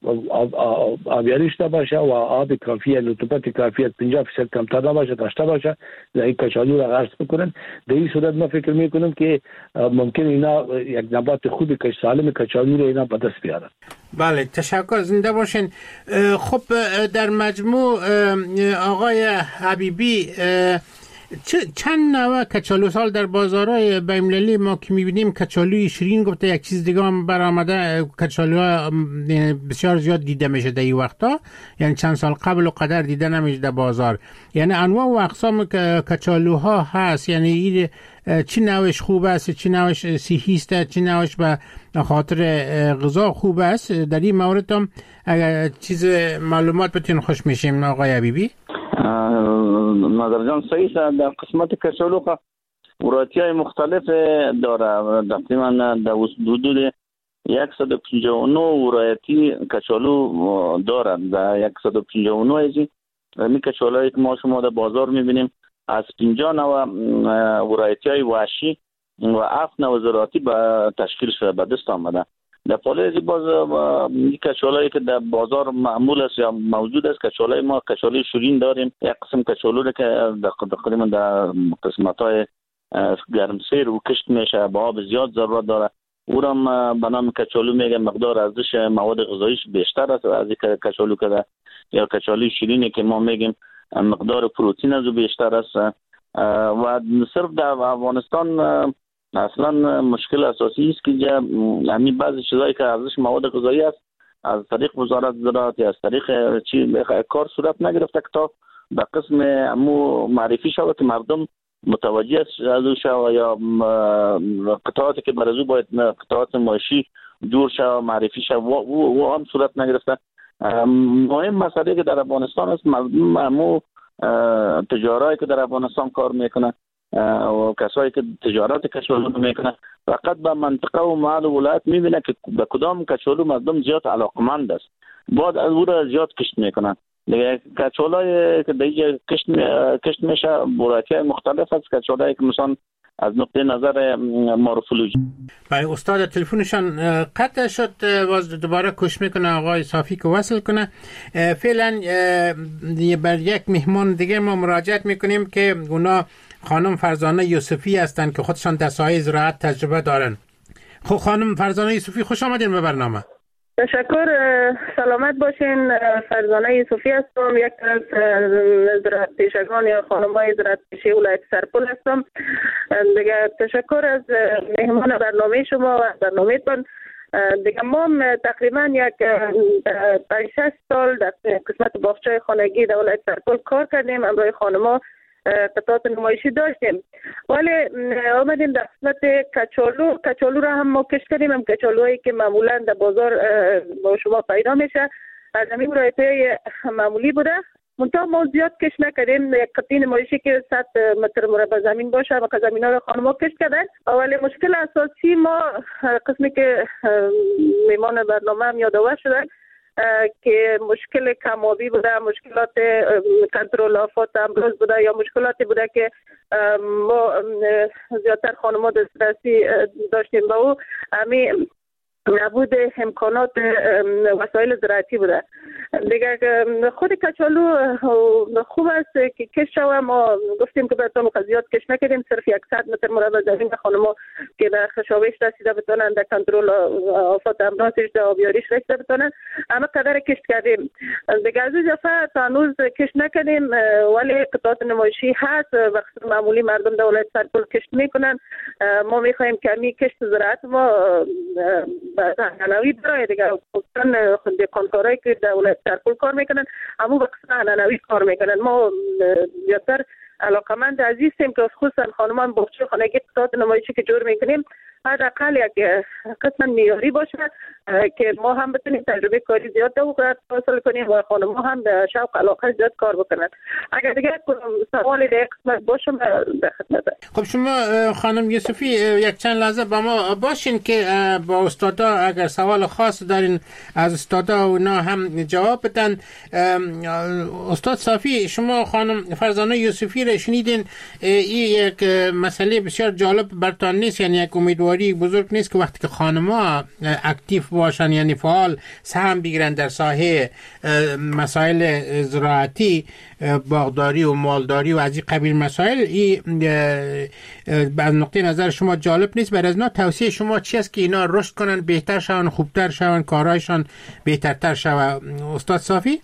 آبیاری شده باشه و آب کافی، رطوبت کافی 50% کمتر نباشه، داشته باشه، در این کچالو را غرس بکنن. در این صورت ما فکر می کنم که ممکن اینا یک نبات خوب سالم کچالو را اینا به دست بیارن. بله تشکر، زنده باشین. خب در مجموع آقای حبیبی چند نوع کچالو سال در بازارهای بین‌المللی ما که می‌بینیم کچالوی شیرین گفته، یک چیز دیگه هم برآمده، کچالوها بسیار زیاد دیده میشه در این وقتا، یعنی چند سال قبل و قدر دیده نمیشه در بازار. یعنی انواع و اقسام کچالوها هست، یعنی چی نوعش خوب است، چی نوعش صحی است، چی نوعش به خاطر غذا خوب است. در این مورد هم اگر چیز معلومات بتین خوش میشیم آقای حبیبی. نظر جان صحیح است. در قسمت کچالو ورایتی‌های مختلف داره، تقریبا در حدود 159 ورایتی کچالو دارد. در 159 از این کچالوهایی که ما شما در بازار می‌بینیم از 50 نوع ورایتی‌های وحشی و 7 نوع زراعتی به تشکیل شده به دست آمده. در پالیزی باز کچالویی که در بازار معمول است یا موجود است، کچالوی ما کچالوی شیرین داریم، یک قسم کچالو که تقریبا در قسمت‌های گرمسیر و کشت میشه با آب زیاد ضرورت داره، او را به نام کچالو میگه. مقدار ارزش مواد غذاییش بیشتر است از کچالو که یا کچالوی شیرینی که ما میگیم مقدار پروتئین از بیشتر است. و صرف در افغانستان اصلا مشکل اساسی است که همین بعضی چیزایی که ارزش مواد غذایی است از طریق وزارت زراعت یا از طریق کار صورت نگرفته که تا به قسم معرفی شود که مردم متوجه از او شود یا قطعاتی که برای او باید قطعات معاشی جور شود معرفی شود و هم صورت نگرفته. مهم مسئله که در افغانستان است مردم تجارایی که در افغانستان کار میکنه و کسایی که تجارت کچالو میکنه فقط به منطقه و محل و ولایت میبینه که به کدام کچالو مردم زیاد علاقمند است، بعد از او را زیاد کشت میکنن. دیگه کچالای که دیگه کشت میشه براتی مختلف است، کچالایی که مثلا از نقطه نظر مورفولوژی. برای استاد تلفنشان قطع شد، باز دوباره کوشش میکنه آقای صافی که وصل کنه. فعلا بر یک مهمان دیگه ما مراجعت میکنیم که اونا خانم فرزانه یوسفی هستند که خودشان در ساحه زراعت تجربه دارن. خب خانم فرزانه یوسفی خوش آمدین به برنامه. تشکر، سلامت باشین. فرزانه یوسفی هستم، یک از زراعت پیشگان یا خانم‌های زراعت پیشه ولایت سرپل هستم. دیگه تشکر از مهمان برنامه شما و برنامه‌تون. دیگه ما تقریبا یک 5-6 سال در قسمت باغچه‌های خانگی در ولایت سرپل کار کردیم. همراه خانم‌ها قطعات نمایشی داشتیم، ولی آمدیم در قسمت کچالو را هم ما کشت کردیم. هم کچالوهایی که معمولا در بازار با شما پیدا میشه از همین رایته معمولی بوده، منتها ما زیاد کشت نکردیم. یک قطعه نمایشی که 100 متر مربع زمین باشه و زمین ها را خانم‌ها کشت کردن. ولی مشکل اساسی ما قسمی که میمان برنامه هم یادآور شدن که مشکل کم‌آبی بوده، مشکلات کنترل آفات امراض بوده یا مشکلاتی بوده که ما زیادتر خانم‌ها دسترسی داشتیم به او. همین نبود امکانات وسایل زراعتی بوده. دیگه خود کچالو خوب است که کش شوه. ما گفتیم که براتون زیاد کش نکردیم، صرف 100 متر مربع زمین خانم‌ها که در خشابش رسیده بتونن، در کنترل آفات امراضش، در آبیاریش رسیده بتونن، اما قدر کشت کردیم. دیگه از این دفعه تا هنوز کش نکردیم، ولی قطعات نمایشی هست و معمولی مردم در ولایت سرپل کشت میکنن. ما میخوایم که همین کشت زراعت ما عنعنوی داره. دیگه خصوصا کارکارایی که در ولایت سرپل کار میکنن همون به قسم عنعنوی کار میکنن. ما زیادتر علاقمند عزیزیم که خصوصا خانمان باغچه خانگی قطعات نمایشی که جور میکنیم حداقل یک قسم معیاری باشه که ما هم بتونیم تجربه کاری زیاد حاصل کنیم و خانم‌ها هم به شوق علاقه زیاد کار بکنن. اگر دیگه سوالی در قسمت باشه در خدمت. خب شما خانم یوسفی یک چند لحظه با ما باشین که با استادا اگر سوال خاص دارین از استادا اونا هم جواب بدن. استاد صافی، شما خانم فرزانه یوسفی را شنیدین، این یک مسئله بسیار جالب برتان نیست؟ یعنی یک امیدواری بزرگ نیست که وقتی که خانم‌ها اکتیو باشن، یعنی فعال سهم بگیرن در ساحه مسائل زراعتی، باغداری و مالداری و از این قبیل مسائل، این از نقطه نظر شما جالب نیست؟ برای از توصیه شما چی است که اینا رشد کنن، بهتر شون، خوبتر شون، کارهایشان بهترتر شود؟ استاد صافی؟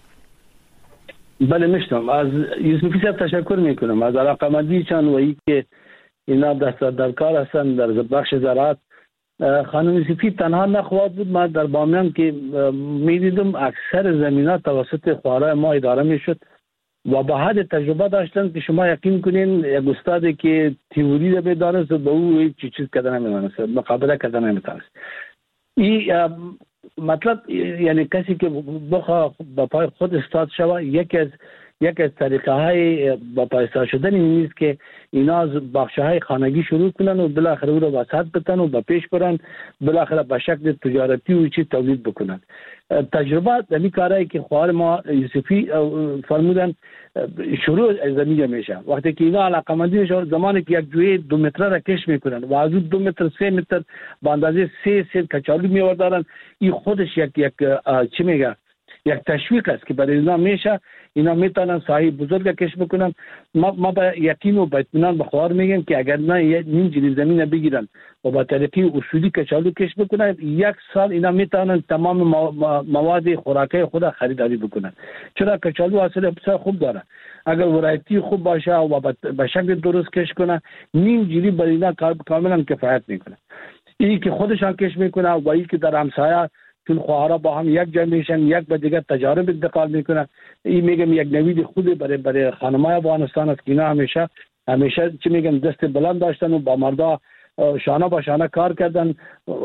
بله میشتم. از یوسفی صاحب تشکر میکنم از علاقمندی چند و ای که اینا دست در کار هستن در بخش زراعت. خانم یوسفی تنها نخواهد بود. من در بامیان که میدیدم اکثر زمینات توسط خوارای ما اداره میشد و با حد تجربه داشتن که شما یقین کنین یک استادی که تئوری رو بدانست به او چیز کردن نمیدانست، مقابله کردن نمیتونست. این مطلب یعنی کسی که بخواه با پای خود استاد شود، یک از طریقه های با پای استاد شدن این نیست که اینا از بخشه های خانگی شروع کنن و بالاخره او را وسط بتن و با پیش برن، بالاخره به شکل تجارتی و چی تولید بکنن. تجربه دمی کارهایی که خواهر ما یوسفی فرمودن شروع از زمین میشه. وقتی که اینا علاقمندی میشه، زمانی که یک جوی 2 متر را کش میکنن و از 2 متر 3 متر با اندازه 3 کچالو میوردارن، این خودش یک چی میگه یک تشویق است که برای اینا میشه. اینا میتونن ساحه بزرگ کش بکنن. ما با یقین و با اطمینان به خواهر میگم که اگر نه نیم جلی زمین بگیرن و با طریقه اصولی کچالو کش بکنن، 1 سال اینا میتونن تمام مواد خوراکی خود خریداری بکنن، چرا کچالو حاصل بسیار خوب داره. اگر ورایتی خوب باشه و به شکل درست کش کنه، نیم جلی برای اینا کاملا کفایت میکنه. این که خودشان کش میکنه و این که در همسایه چون خواهرها با هم یک جمع میشن، یک به دیگر تجارب انتقال میکنن. این میگم یک نوید خوبی برای خانمای افغانستان است که اینا همیشه همیشه چی میگن دست بلند داشتن و با مردا شانه با شانه کار کردن،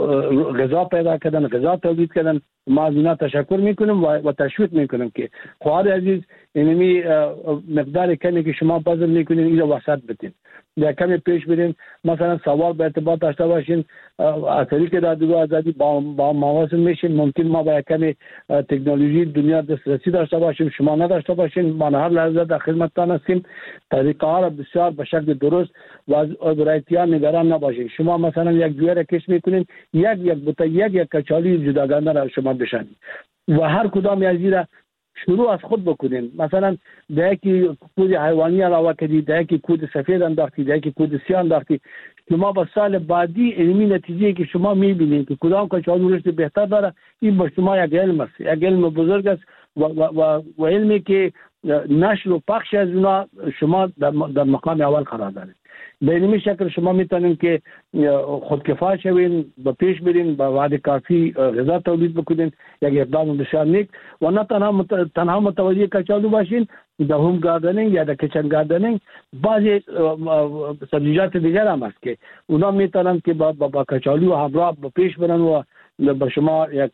غذا پیدا کردن، غذا تولید کردن. ما از اینا تشکر میکنیم و تشویق میکنیم که خواهر عزیز اینمی مقدار کمی که شما بذل میکنین اینو وسط بدین، یا کمی پیش برین. مثلا سوال به ارتباط داشته باشین از طریق رادیو آزادی با مواصل میشین. ممکن ما با کمی تکنولوژی دنیا دسترسی داشته باشیم، شما نداشته باشین. ما هر لحظه در خدمتتان هستیم. طریقه ها را بسیار به شکل درست و از برایتیان نگران نباشین. شما مثلا یک جویر کش میکنین، یک بوته یک کچالی جداگانه را شما بشنید و هر کدام از این را شروع از خود بکنین. مثلا در یکی کود حیوانی علاوه کردی، در یکی کود سفید انداختی، در یکی کود سیاه انداختی، شما با سال بعدی علمی نتیجه که شما میبینید که کدام کچالو رشد بهتر داره، این با شما یک علم است، یک علم بزرگ است و علمی که نشر و پخش از اونا شما در مقام اول قرار دارید. به این شکل شما میتونید که خودکفای شوین، با پیش برین، با وعده کافی غذا تولید بکنین. یک اقدام بسیار نیک و نه تنها متوجه کچالو باشین، در هوم گاردنینگ یا در کچن گاردنینگ بعضی سبزیجات دیگر هم است که اونا میتونن که با کچالو همراه با پیش برن و به شما یک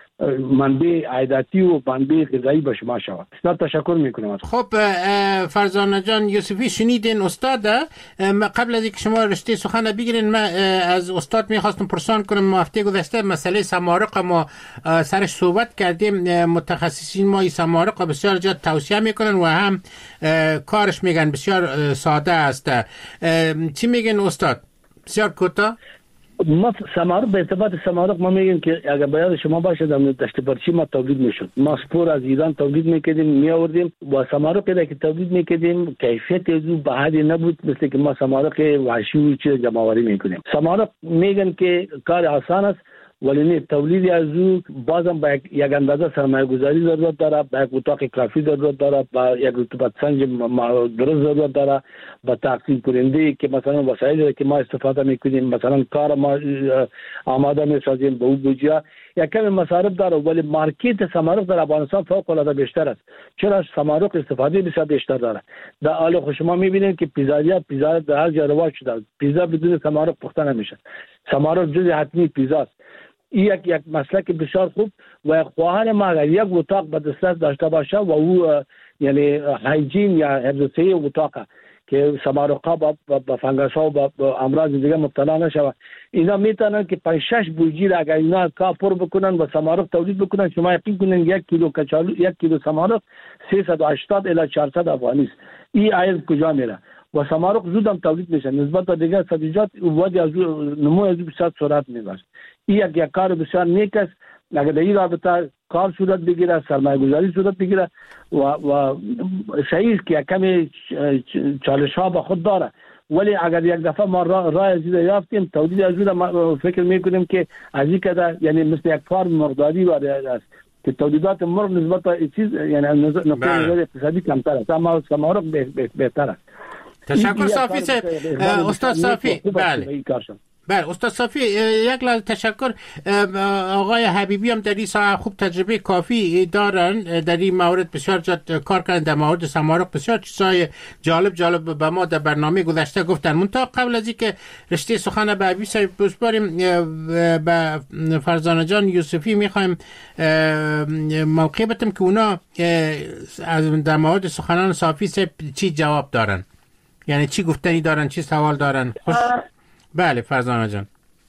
منبع عایداتی و منبع غذایی به شما شود. بسیار تشکر میکنم. خب فرزانه جان یوسفی شنیدین استاد. قبل از اینکه شما رشته سخن بگیرین من از استاد میخواستم پرسان کنم. هفته گذشته مسئله سمارق ما سرش صحبت کردیم. متخصصین ما این سمارق بسیار زیاد توصیه میکنن و هم کارش میگن بسیار ساده است. چی میگن استاد؟ بسیار کوتاه. ما سمارق به ارتباط سمارق ما میگیم که اگر باید شما باشه در دشت پرچی ما تولید میشد. ما سپور از ایران تولید میکردیم میآوردیم و سمارقی که تولید میکردیم کیفیت از به حدی نبود مثل که ما سمارق وحشی و چیز جمع آوری میکنیم. سمارق میگن که کار آسان است ولی نه، تولید از او بازم با یک اندازه سرمایه گذاری ضرورت داره، با یک اتاق کافی ضرورت داره، با یک رطوبت سنج درست ضرورت داره، با تقسیم کننده که مثلا وسایلی که ما استفاده میکنیم، مثلا کار ما آماده میسازیم به او بودجه یک کمی مصارف داره ولی مارکت سمارق در افغانستان فوق العاده بیشتر است. چرا؟ سمارق استفاده بسیار بیشتر داره. در حال خود شما میبینید که پیزا در هر جا رواج شده. پیزا بدون سمارق پخته نمیشه. سمارق جزء حتمی پیزا است. یک مسلک بسیار خوب و خواهر ما اگر یک اتاق به دسترس داشته باشه و او یعنی هایجین یا حفظ صحی اتاق که سمارق‌ها با فنگس ها و با امراض دیگه مبتلا نشوه، اینا میتونن که 5-6 بوجی را اگر اینا کار بکنن و سمارق تولید بکنن، شما یقین کنین 1 کیلو کچالو 1 کیلو سمارق 380 الی 400 افغانی است. این عاید کجا میره؟ و سمارق زود هم تولید میشه نسبت به دیگر سبزیجات. وادی از نمو از بسیار سرعت میبره. این یک کار بسیار نیک است. اگر در این رابطه کار صورت بگیره، سرمایه گذاری صورت بگیره و صحیح است که کمی چالش ها با خود داره ولی اگر یک دفعه ما راه از این یافتیم تولید از این فکر میکنیم که از این کده یعنی مثل یک فارم مرغداری است که تولیدات مرغ نسبت به چیز یعنی نقطه نظر اقتصادی کمتر است اما سمارق بهتر است. تشکر صافی استاد صافی. بله استاد صافی یک لحظه تشکر. آقای حبیبی هم در این ساعت خوب تجربه کافی دارن در این مورد، بسیار زیاد کار کردن در مورد سمارق، بسیار چیزای جالب به ما در برنامه گذشته گفتن. منتها قبل از اینکه رشته سخن به حبیب صاحب بسپاریم به فرزانه جان یوسفی میخوایم موقع بدیم که اونا در مورد سخنان صافی صاحب چی جواب دارن، یعنی چی گفتنی دارن، چی سوال دارن. بله فرزانه جان.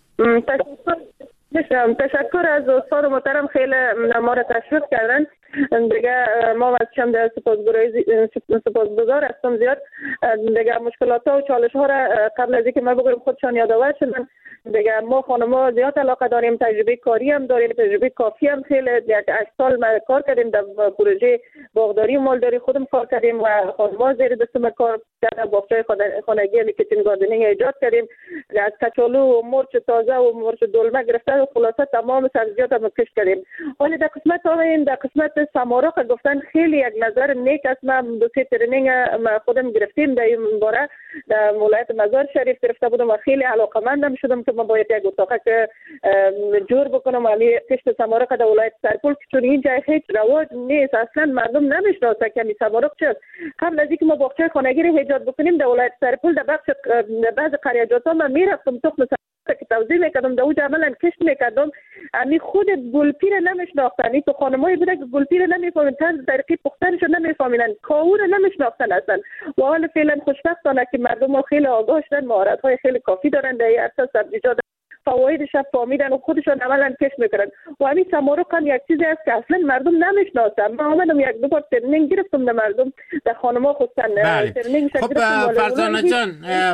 تشکر از استاد محترم، خیلی ما را تشویق کردن دیگه. ما واسه در سپاسگزار هستم زیاد دیگه. مشکلات ها و چالش ها را قبل از اینکه ما بگویم خودشان یادآور شدن دیگه. ما خانم‌ها زیاد علاقه داریم، تجربه کاری هم داریم، تجربه کافی هم. خیلی 8 سال ما کار کردیم در پروژه باغداری و مالداری، خودم کار کردیم و خانم‌ها زیر دست ما کار کردن. باغچه خانگی کیچن گاردنینگ ایجاد کردیم، از کچالو و مرچ تازه و مرچ دلمه گرفته و خلاصه تمام سبزیجات هم کشت کردیم. ولی در قسمت سمارق گفتن خیلی یک نظر نیک است. من دو سه ترنینگ خودم گرفتیم در این باره در ولایت مزار شریف گرفته بودم و خیلی علاقه‌مندم شدم که من باید یک اتاق که جور بکنم علی کشت سمارق در ولایت سرپل، چون اینجا هیچ رواج نیست، اصلا مردم نمیشناسه که می سمارق چیست. قبل از اینکه ما باغچه خانگی رو ایجاد بکنیم در ولایت سرپل در بخش بعض قریاجات ها من میرفتم تخم که توزیع میکردم در اوج عملا کشت میکردم. امی خود گلپیر نمیشناختن، این تو خانمایی بوده که گلپیر نمیفهمن، طرز طریقی پختنش نمیفهمن، کاور نمیشناختن اصلا. و حال فعلا خوشبختانه که مردم خیلی آگاه شدن، مهارت های خیلی کافی دارن در این سبزیجات، فوایدش فهمیدن و خودشون عملا کشت میکنن. و همین سمارق هم یک چیزی است که اصلا مردم نمیشناسن. من آمدم یک دو بار ترنینگ گرفتم در مردم، در خانم‌ها خصوصا ترنینگ خب فرزانه جان،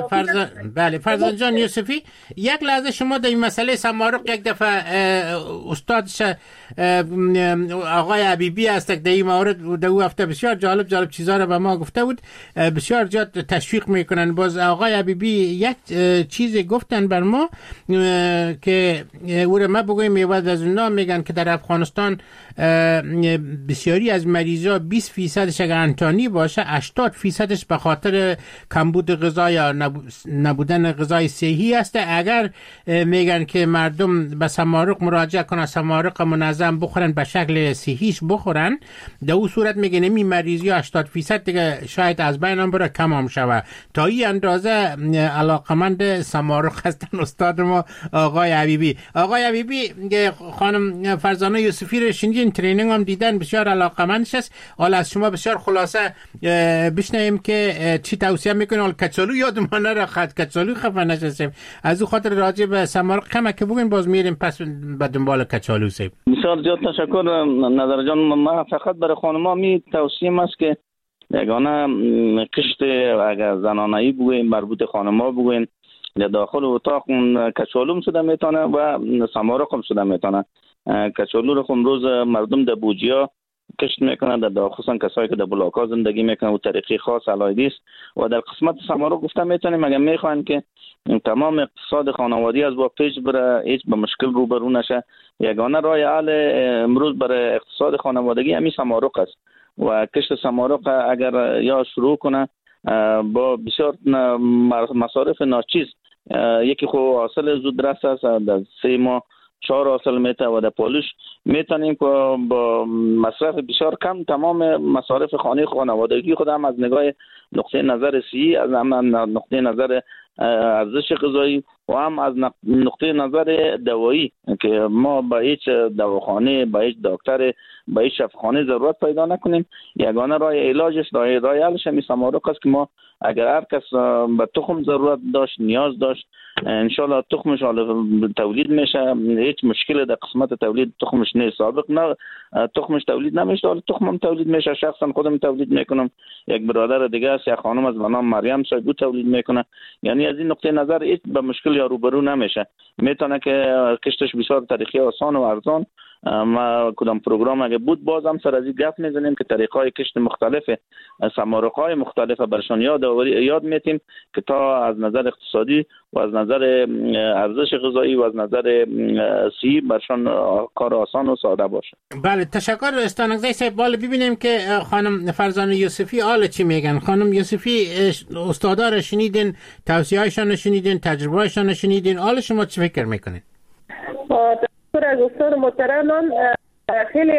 فرزانه جان یوسفی، یک لحظه شما در این مسئله سمارق یک دفعه استادش آقای حبیبی است در این مورد در او هفته بسیار جالب چیزا رو به ما گفته بود، بسیار زیاد تشویق میکنن. باز آقای حبیبی یک چیزی گفتن بر ما که او رو ما بگویم میواد از اونا میگن که در افغانستان بسیاری از مریضا 20% اگر انتانی باشه 80% به خاطر کمبود غذا یا نبودن غذای صحی است. اگر میگن که مردم به سمارق مراجعه کنن، سمارق منظم بخورن، به شکل صحیش بخورن، در اون صورت میگن این مریضی 80% دیگه شاید از بین هم بره، کم هم شوه. تا این اندازه علاقمند سمارق هستن استاد ما آقای حبیبی. آقای حبیبی خانم فرزانه یوسفی رو شنیدین، ترینینگ هم دیدن، بسیار علاقمندش است. حالا از شما بسیار خلاصه بشنویم که چی توصیه میکنین. حالا کچالو یادمان نرخت، کچالو خفه نشستیم، از او خاطر راجع به سمارق کمک که بگین، باز میریم پس به دنبال کچالو سیب. بسیار زیاد تشکر نظر جان. ما فقط برای خانم‌ها می توصیه است که یگانه کشت اگر زنانه‌ای بگوین، مربوط خانم‌ها بگوین، در داخل اتاق کچالو شده میتونه و سمارق هم شده میتونه. کچالو رو امروز مردم در بوجیا کشت میکنن، در داخل خصوصا کسایی که در بلاک‌ها زندگی میکنن و طریقی خاص علایدی است. و در قسمت سمارق گفتم میتونیم اگر میخواین که تمام اقتصاد خانوادگی از با پیش بره، هیچ به مشکل روبرو نشه، یگانه راه حل امروز برای اقتصاد خانوادگی همین سمارق است. و کشت سمارق اگر یا شروع کنه با بسیار مصارف ناچیز، یکی خو حاصل زود رس است، در 3 ماه 4 حاصل میته و در پالوش میتونیم که با مصرف بسیار کم تمام مصارف خانوادگی خود هم از نگاه نقطه نظر صحی، از هم نقطه نظر ارزش غذایی و هم از نقطه نظر دوایی که ما با هیچ دواخانه، با هیچ دکتر، با هیچ شفاخانه ضرورت پیدا نکنیم. یگانه راه علاجش، راه حلش همین سمارق است که ما اگر هر کس به تخم ضرورت داشت، نیاز داشت، انشالله تخمش تولید میشه. هیچ مشکل در قسمت تولید تخمش نیست. سابق نه تخمش تولید نمیشه، حالا تخمم تولید میشه. شخصا خودم تولید میکنم، یک برادر دیگه است، یک خانم از نام مریم صاحب تولید میکنه. یعنی از این نقطه نظر هیچ به مشکل یا روبرو نمیشه. میتونه که کشتش بسیار طریقی آسان و ارزان. ما کدام پروگرام اگه بود بازم سر از این گپ میزنیم که طریقای کشت مختلف، سمارق‌های مختلف برشان یاد میتیم که تا از نظر اقتصادی و از نظر ارزش غذایی و از نظر صحی برشان کار آسان و ساده باشه. بله تشکر استانگزی صاحب. بالا ببینیم که خانم فرزانه یوسفی حالا چی میگن. خانم یوسفی استادا رو شنیدین، توصیه‌هاشون رو شنیدین، تجربه‌هاشون رو شنیدین، حالا شما چی فکر میکنین؟ تشکر از استاد محترم. خیلی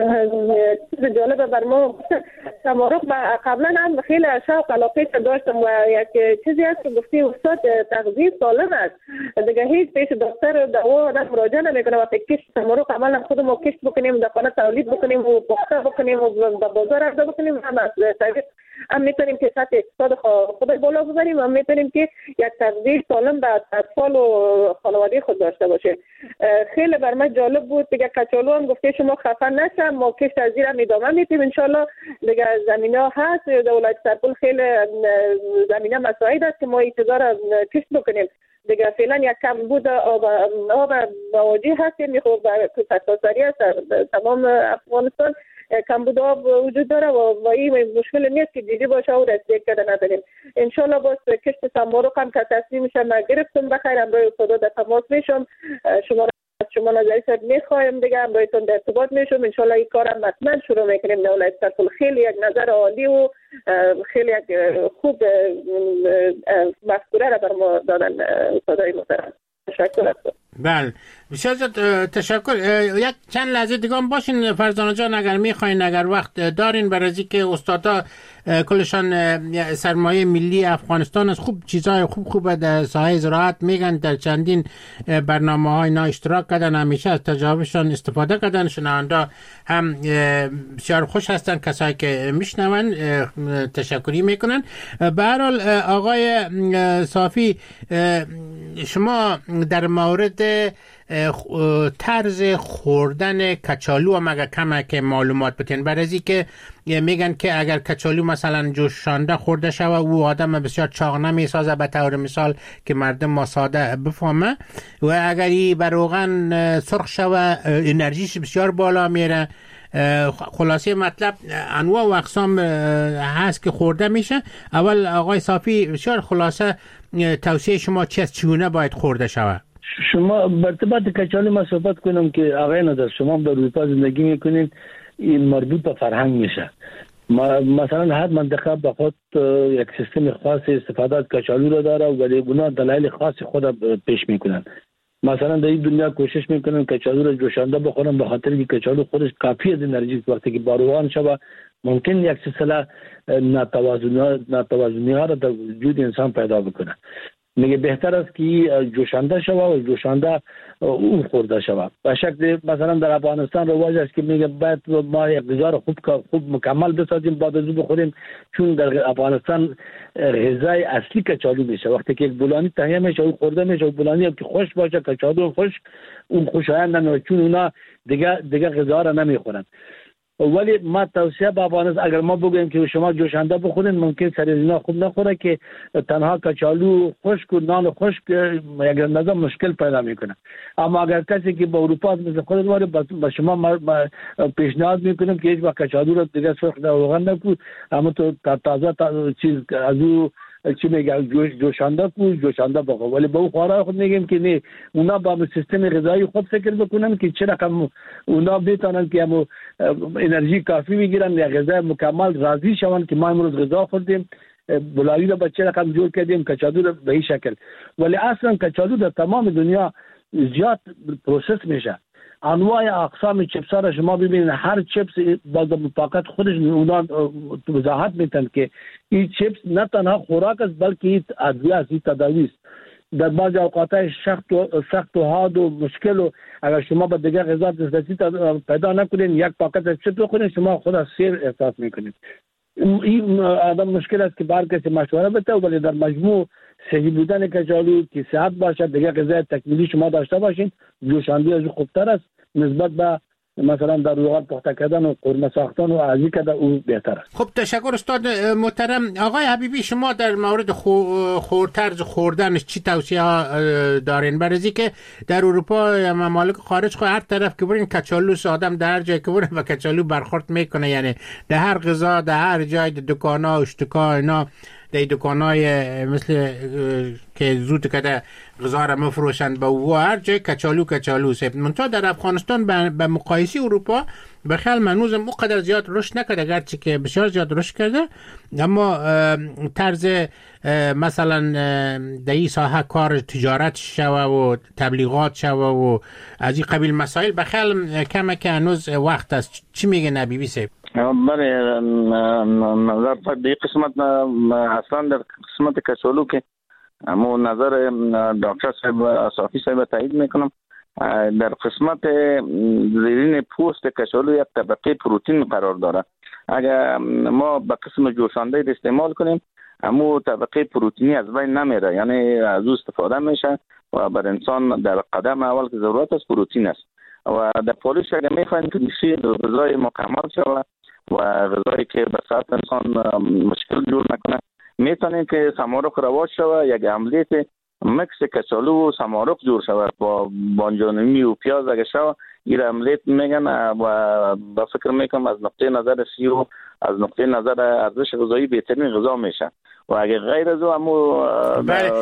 چیز جالبه بر ما. سمارق قبلا هم خیلی شوق علاقه داشتم و یک چیزی هست که گفتی استاد تغذیه سالم است دیگه. هیچ پیش دکتر دوا مراجعه نمیکنه. وقتی کشت سمارق عملا خودمون کشت بکنیم، در خانه تولید بکنیم و پخته بکنیم و به بازار عرضه بکنیم، هم میتونیم که سطح اقتصاد خود بالا ببریم، هم میتونیم که یک تغذیه سالم به اطفال و خانواده خود داشته باشه. خیلی بر من جالب بود. دیگه کچالو هم گفته شما خفه نشم، ما کشت از زیر ادامه میدیم ان شاء الله. دیگه زمینه هست در ولایت سرپل، خیلی زمینه مساعد است که ما انتظار کشت بکنیم. دیگه فعلا یک کم بود آب مواجه هستیم. میخوام سرتاسری است تمام افغانستان کمبود آب وجود داره و این مشکل نیست که دیدی باشه و رسیدگی کرده نداریم. انشالله باز کشت سمارق هم که تصمیم میشه من گرفتم بخیر، امروز خدا در تماس میشم. شما را شما نظریت میخوایم دیگه هم بایتون در ارتباط میشم. انشالله این کارم حتما شروع میکنیم. دولت سرپل خیلی یک نظر عالی و خیلی یک خوب مفکوره را بر ما دادن صدای محترم. تشکر. بله بسیار تشکر. یک چند لحظه دیگه هم باشین فرزانه جان اگر میخواین، اگر وقت دارین، برای از اینکه استادا کلشان سرمایه ملی افغانستان است، خوب چیزای خوب در ساحه زراعت میگن، در چندین برنامه‌های اینا اشتراک کردن، همیشه از تجاربشان استفاده کردن. شنونده هم بسیار خوش هستن کسایی که میشنون، تشکری میکنن. به هر حال آقای صافی، شما در مورد طرز خوردن کچالو هم اگر کمک معلومات بتین، برای از اینکه میگن که اگر کچالو مثلا جوشانده خورده شوه او آدم بسیار چاق نمیسازه، به طور مثال که مردم ما ساده بفهمه، و اگر ای بر روغن سرخ شوه انرژیش بسیار بالا میره. خلاصه مطلب انواع و اقسام هست که خورده میشه. اول آقای صافی بسیار خلاصه توصیه شما چگونه باید خورده شوه؟ شما برتباط کچالو ما صحبت کنم که آقای نظر شما در اروپا زندگی میکنید، این مربوط به فرهنگ میشه. مثلا هر منطقه به خود یک سیستم خاص استفاده از کچالو را داره و برای گونه دلایل خاص خود پیش میکنن. مثلا در این دنیا کوشش میکنن کچالو را جوشانده بخورن به خاطر که کچالو خودش کافی از انرژی وقتی که باروان شوه ممکن یک سلسله ناتوازنی ها را در وجود انسان پیدا بکنه. میگه بهتر است که جوشانده شوه و جوشانده اون خورده شوه. به شکل مثلا در افغانستان رواج است که میگه باید ما یک غذا را خوب مکمل بسازیم بعد از بخوریم، چون در افغانستان غذای اصلی کچالو میشه. وقتی که یک بولانی تهیه میشه و خورده میشه و بولانی هم که خوش باشه کچالو خوش، اون خوشایند نمیشه چون اونا دیگه غذا را نمیخورن. ولی ما توصیه به افغانستان اگر ما بگویم که شما جوشانده بخورین ممکن سر اینا خوب نخوره که تنها کچالو خشک و نان خشک یک نظام مشکل پیدا میکنه. اما اگر کسی که به اروپا مثل خود واره به شما پیشنهاد میکنم که هیچ وقت کچالو رو دیگه سرخ در روغن نکن، اما تو تازه چیز از او چی میگه جوشانده بخور. ولی به اون خوارا خود میگیم که نه، اونا با سیستم غذایی خود فکر بکنن که چه رقم اونا بتونن که همو انرژی کافی میگیرن یا غذای مکمل راضی شون که ما امروز غذا خوردیم بلایی رو به چه رقم جور کردیم کچالو رو به این شکل. ولی اصلا کچالو در تمام دنیا زیاد پروسس میشه. انواع اقسام چپس ها را شما ببینید، هر چپس با مطابقت خودش اونا وضاحت میتن که این چپس نه تنها خوراک است بلکه این ادویه است، این تداوی است. در بعض اوقات سخت و حاد و مشکل و اگر شما به دیگر غذا دسترسی پیدا نکنین یک پاکت چپس بخورین شما خود از سیر احساس میکنید. این آدم مشکل است که بر کسی مشوره بده، ولی در مجموع صحیح بودن کچالو که صحت باشد دیگه غذای تکمیلی شما داشته باشین، جوشاندهی از خوبتر است نسبت به مثلا در روغن پخته کردن و قرمه ساختن و ازی کردن او بهتر است. خب تشکر استاد محترم. آقای حبیبی شما در مورد طرز خوردنش چی توصیه ها دارین؟ برای اینکه در اروپا یا ممالک خارج خود هر طرف که برین کچالو آدم در هر جای که برین و کچالو برخورد میکنه، یعنی در هر غذا در هر جای دکانا و اشتکا اینا در دکانای مثل که زود کده غذا را مفروشند با هر جای کچالو سیب. منتها در افغانستان به مقایسه اروپا به خیال منوز مقدر زیاد رشد نکرده، گرچه که بسیار زیاد رشد کرده، اما طرز مثلا در این ساحه کار تجارت شوه و تبلیغات شوه و از این قبیل مسائل به خیال کمه که هنوز وقت است. چی میگه نبیبی سیب؟ بله نظر در قسمت اصلا در قسمت کچالو که امو نظر دکتر صاحب صافی صاحب تایید میکنم. در قسمت زیرین پوست کچالو یک طبقه پروتئین قرار داره. اگر ما به قسم جوشانده استعمال کنیم امو طبقه پروتئینی از بین نمیره، یعنی از او استفاده میشه و بر انسان در قدم اول که ضرورت است پروتئین است. و در پالیش اگر میخواین که میشه غذای مکمل شود و غذایی که به صحت انسان مشکل جور نکنه، میتونیم که سمارق رواج شود، یک عملیت مکس کچالو و سمارق جور شود با بانجانمی و پیاز اگر شود این عملیت میگن و با فکر میکنم از نقطه نظر سیو از نقطه نظر ارزش غذایی بهترین غذا میشه. و اگه غیر از او بله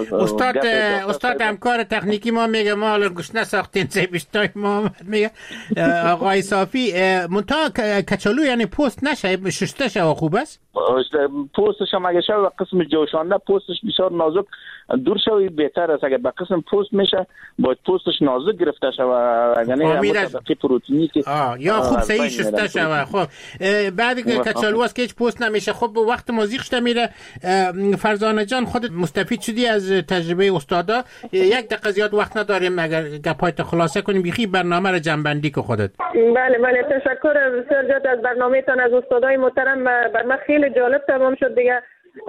استاد همکار تکنیکی ما میگه ما الان گوش نساختین بیشتر محمد میگه آقای صافی منتها کچالو یعنی پوست نشه شسته شه خوب است پوستش هم اگه شوی قسم جوشانده پوستش بسیار نازک دور شوی بهتر است. اگه به قسم پوست میشه باید پوستش نازک گرفته شوی اگر نه طبقه پروتئینی که یا خوب صحیح شسته شوی. خب بعد کچالو است که هیچ پوست نمیشه. خب وقت موزیقش میره فرزانه جان خودت مستفید شدی از تجربه استادا. یک دقیقه زیاد وقت نداریم اگر گپایت خلاصه کنیم بیخی برنامه رو جنبندی که خودت. بله تشکر بسیار زیاد از برنامه‌تان از استادای محترم. بر من خیلی جالب تمام شد دیگه.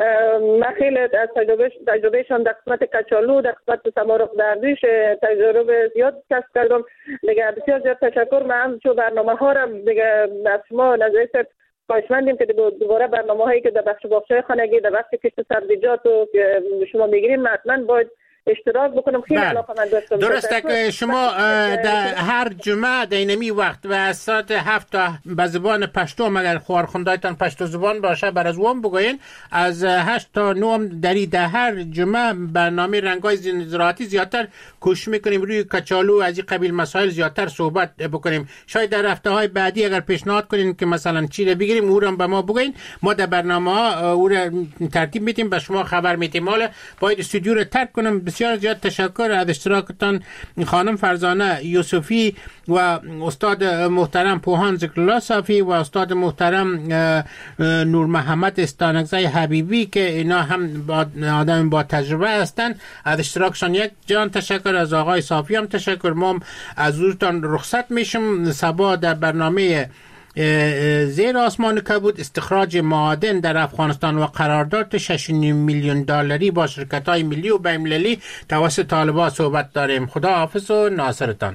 من خیلی از تجربهشان در قسمت کچالو در قسمت سمارق دردیش تجربه زیاد کسب کردم دیگه. بسیار زیاد تشکر. من هم چون برنامه ها رو دیگه از شما نظر خواهشمندیم که دوباره برنامه هایی که در بخش باغچه خانگی در بخش کشت سبزیجات و شما میگیرین حتما باید اشتراک بکنم. خیلی علاقه‌مند هستم. درسته که شما در هر جمعه در اینمی وقت و از ساعت 7 تا به زبان پشتو مگر خوارخوندایتان پشتو زبان باشه بر از وام بگوین از 8 تا 9 در هر جمعه برنامه رنگای زراعتی زیادتر کوشش میکنیم روی کچالو از این قبیل مسائل زیادتر صحبت بکنیم. شاید در هفته‌های بعدی اگر پیشنهاد کنین که مثلا چی رو بگیریم او رو به ما بگین ما در برنامه‌ها او رو ترتیب میدیم به شما خبر میدیم. حالا باید استودیو رو ترک کنم. بسیار زیاد تشکر از اشتراکتان خانم فرزانه یوسفی و استاد محترم پوهان ذکرالله صافی و استاد محترم نور محمد استانکزی حبیبی که اینا هم آدم با تجربه هستند. از اشتراکشان یک جان تشکر. از آقای صافی هم تشکر. ما از روزتان رخصت میشم. صبح در برنامه زیر آسمان کبود استخراج معادن در افغانستان و قرارداد 6.5 میلیون دلاری با شرکت‌های ملی و بین‌المللی توسط طالبان صحبت داریم. خدا حافظ و ناصرتان.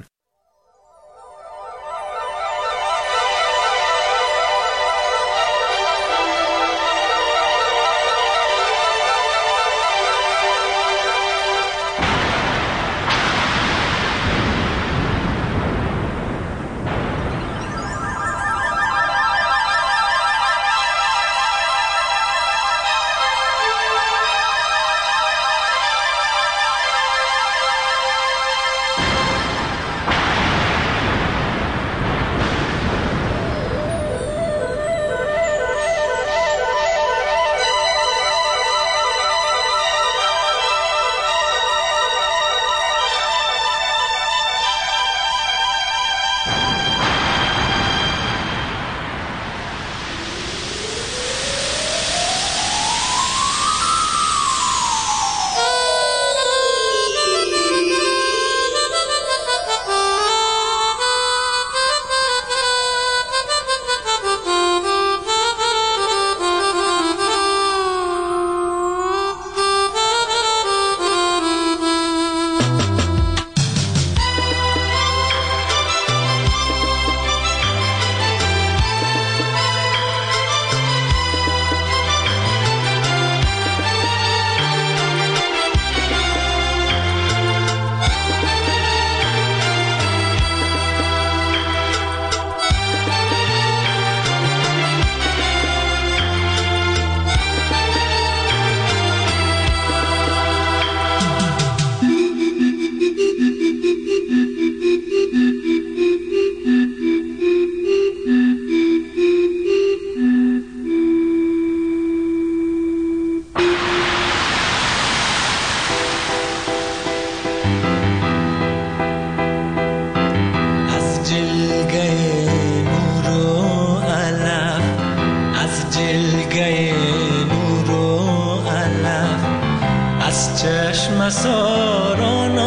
ساران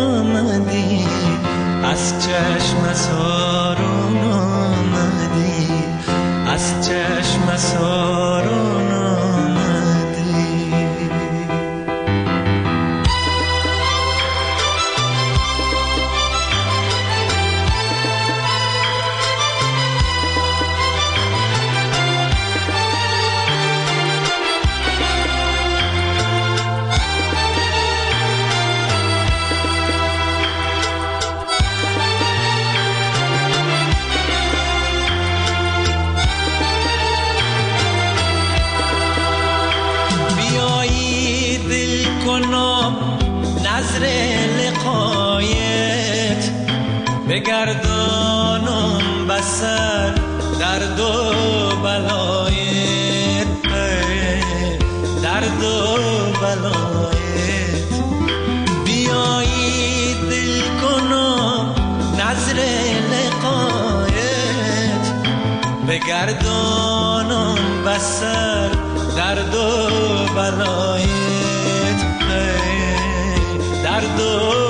آمدی، از چشم ساران آمدی، از چشم ساران آمدی. کنم نظر لقایت، بگردانم بسر درد و بلایت، درد و بلایت. بیایی دل کنم نظر لقایت، بگردانم بسر درد و بلایت، درد و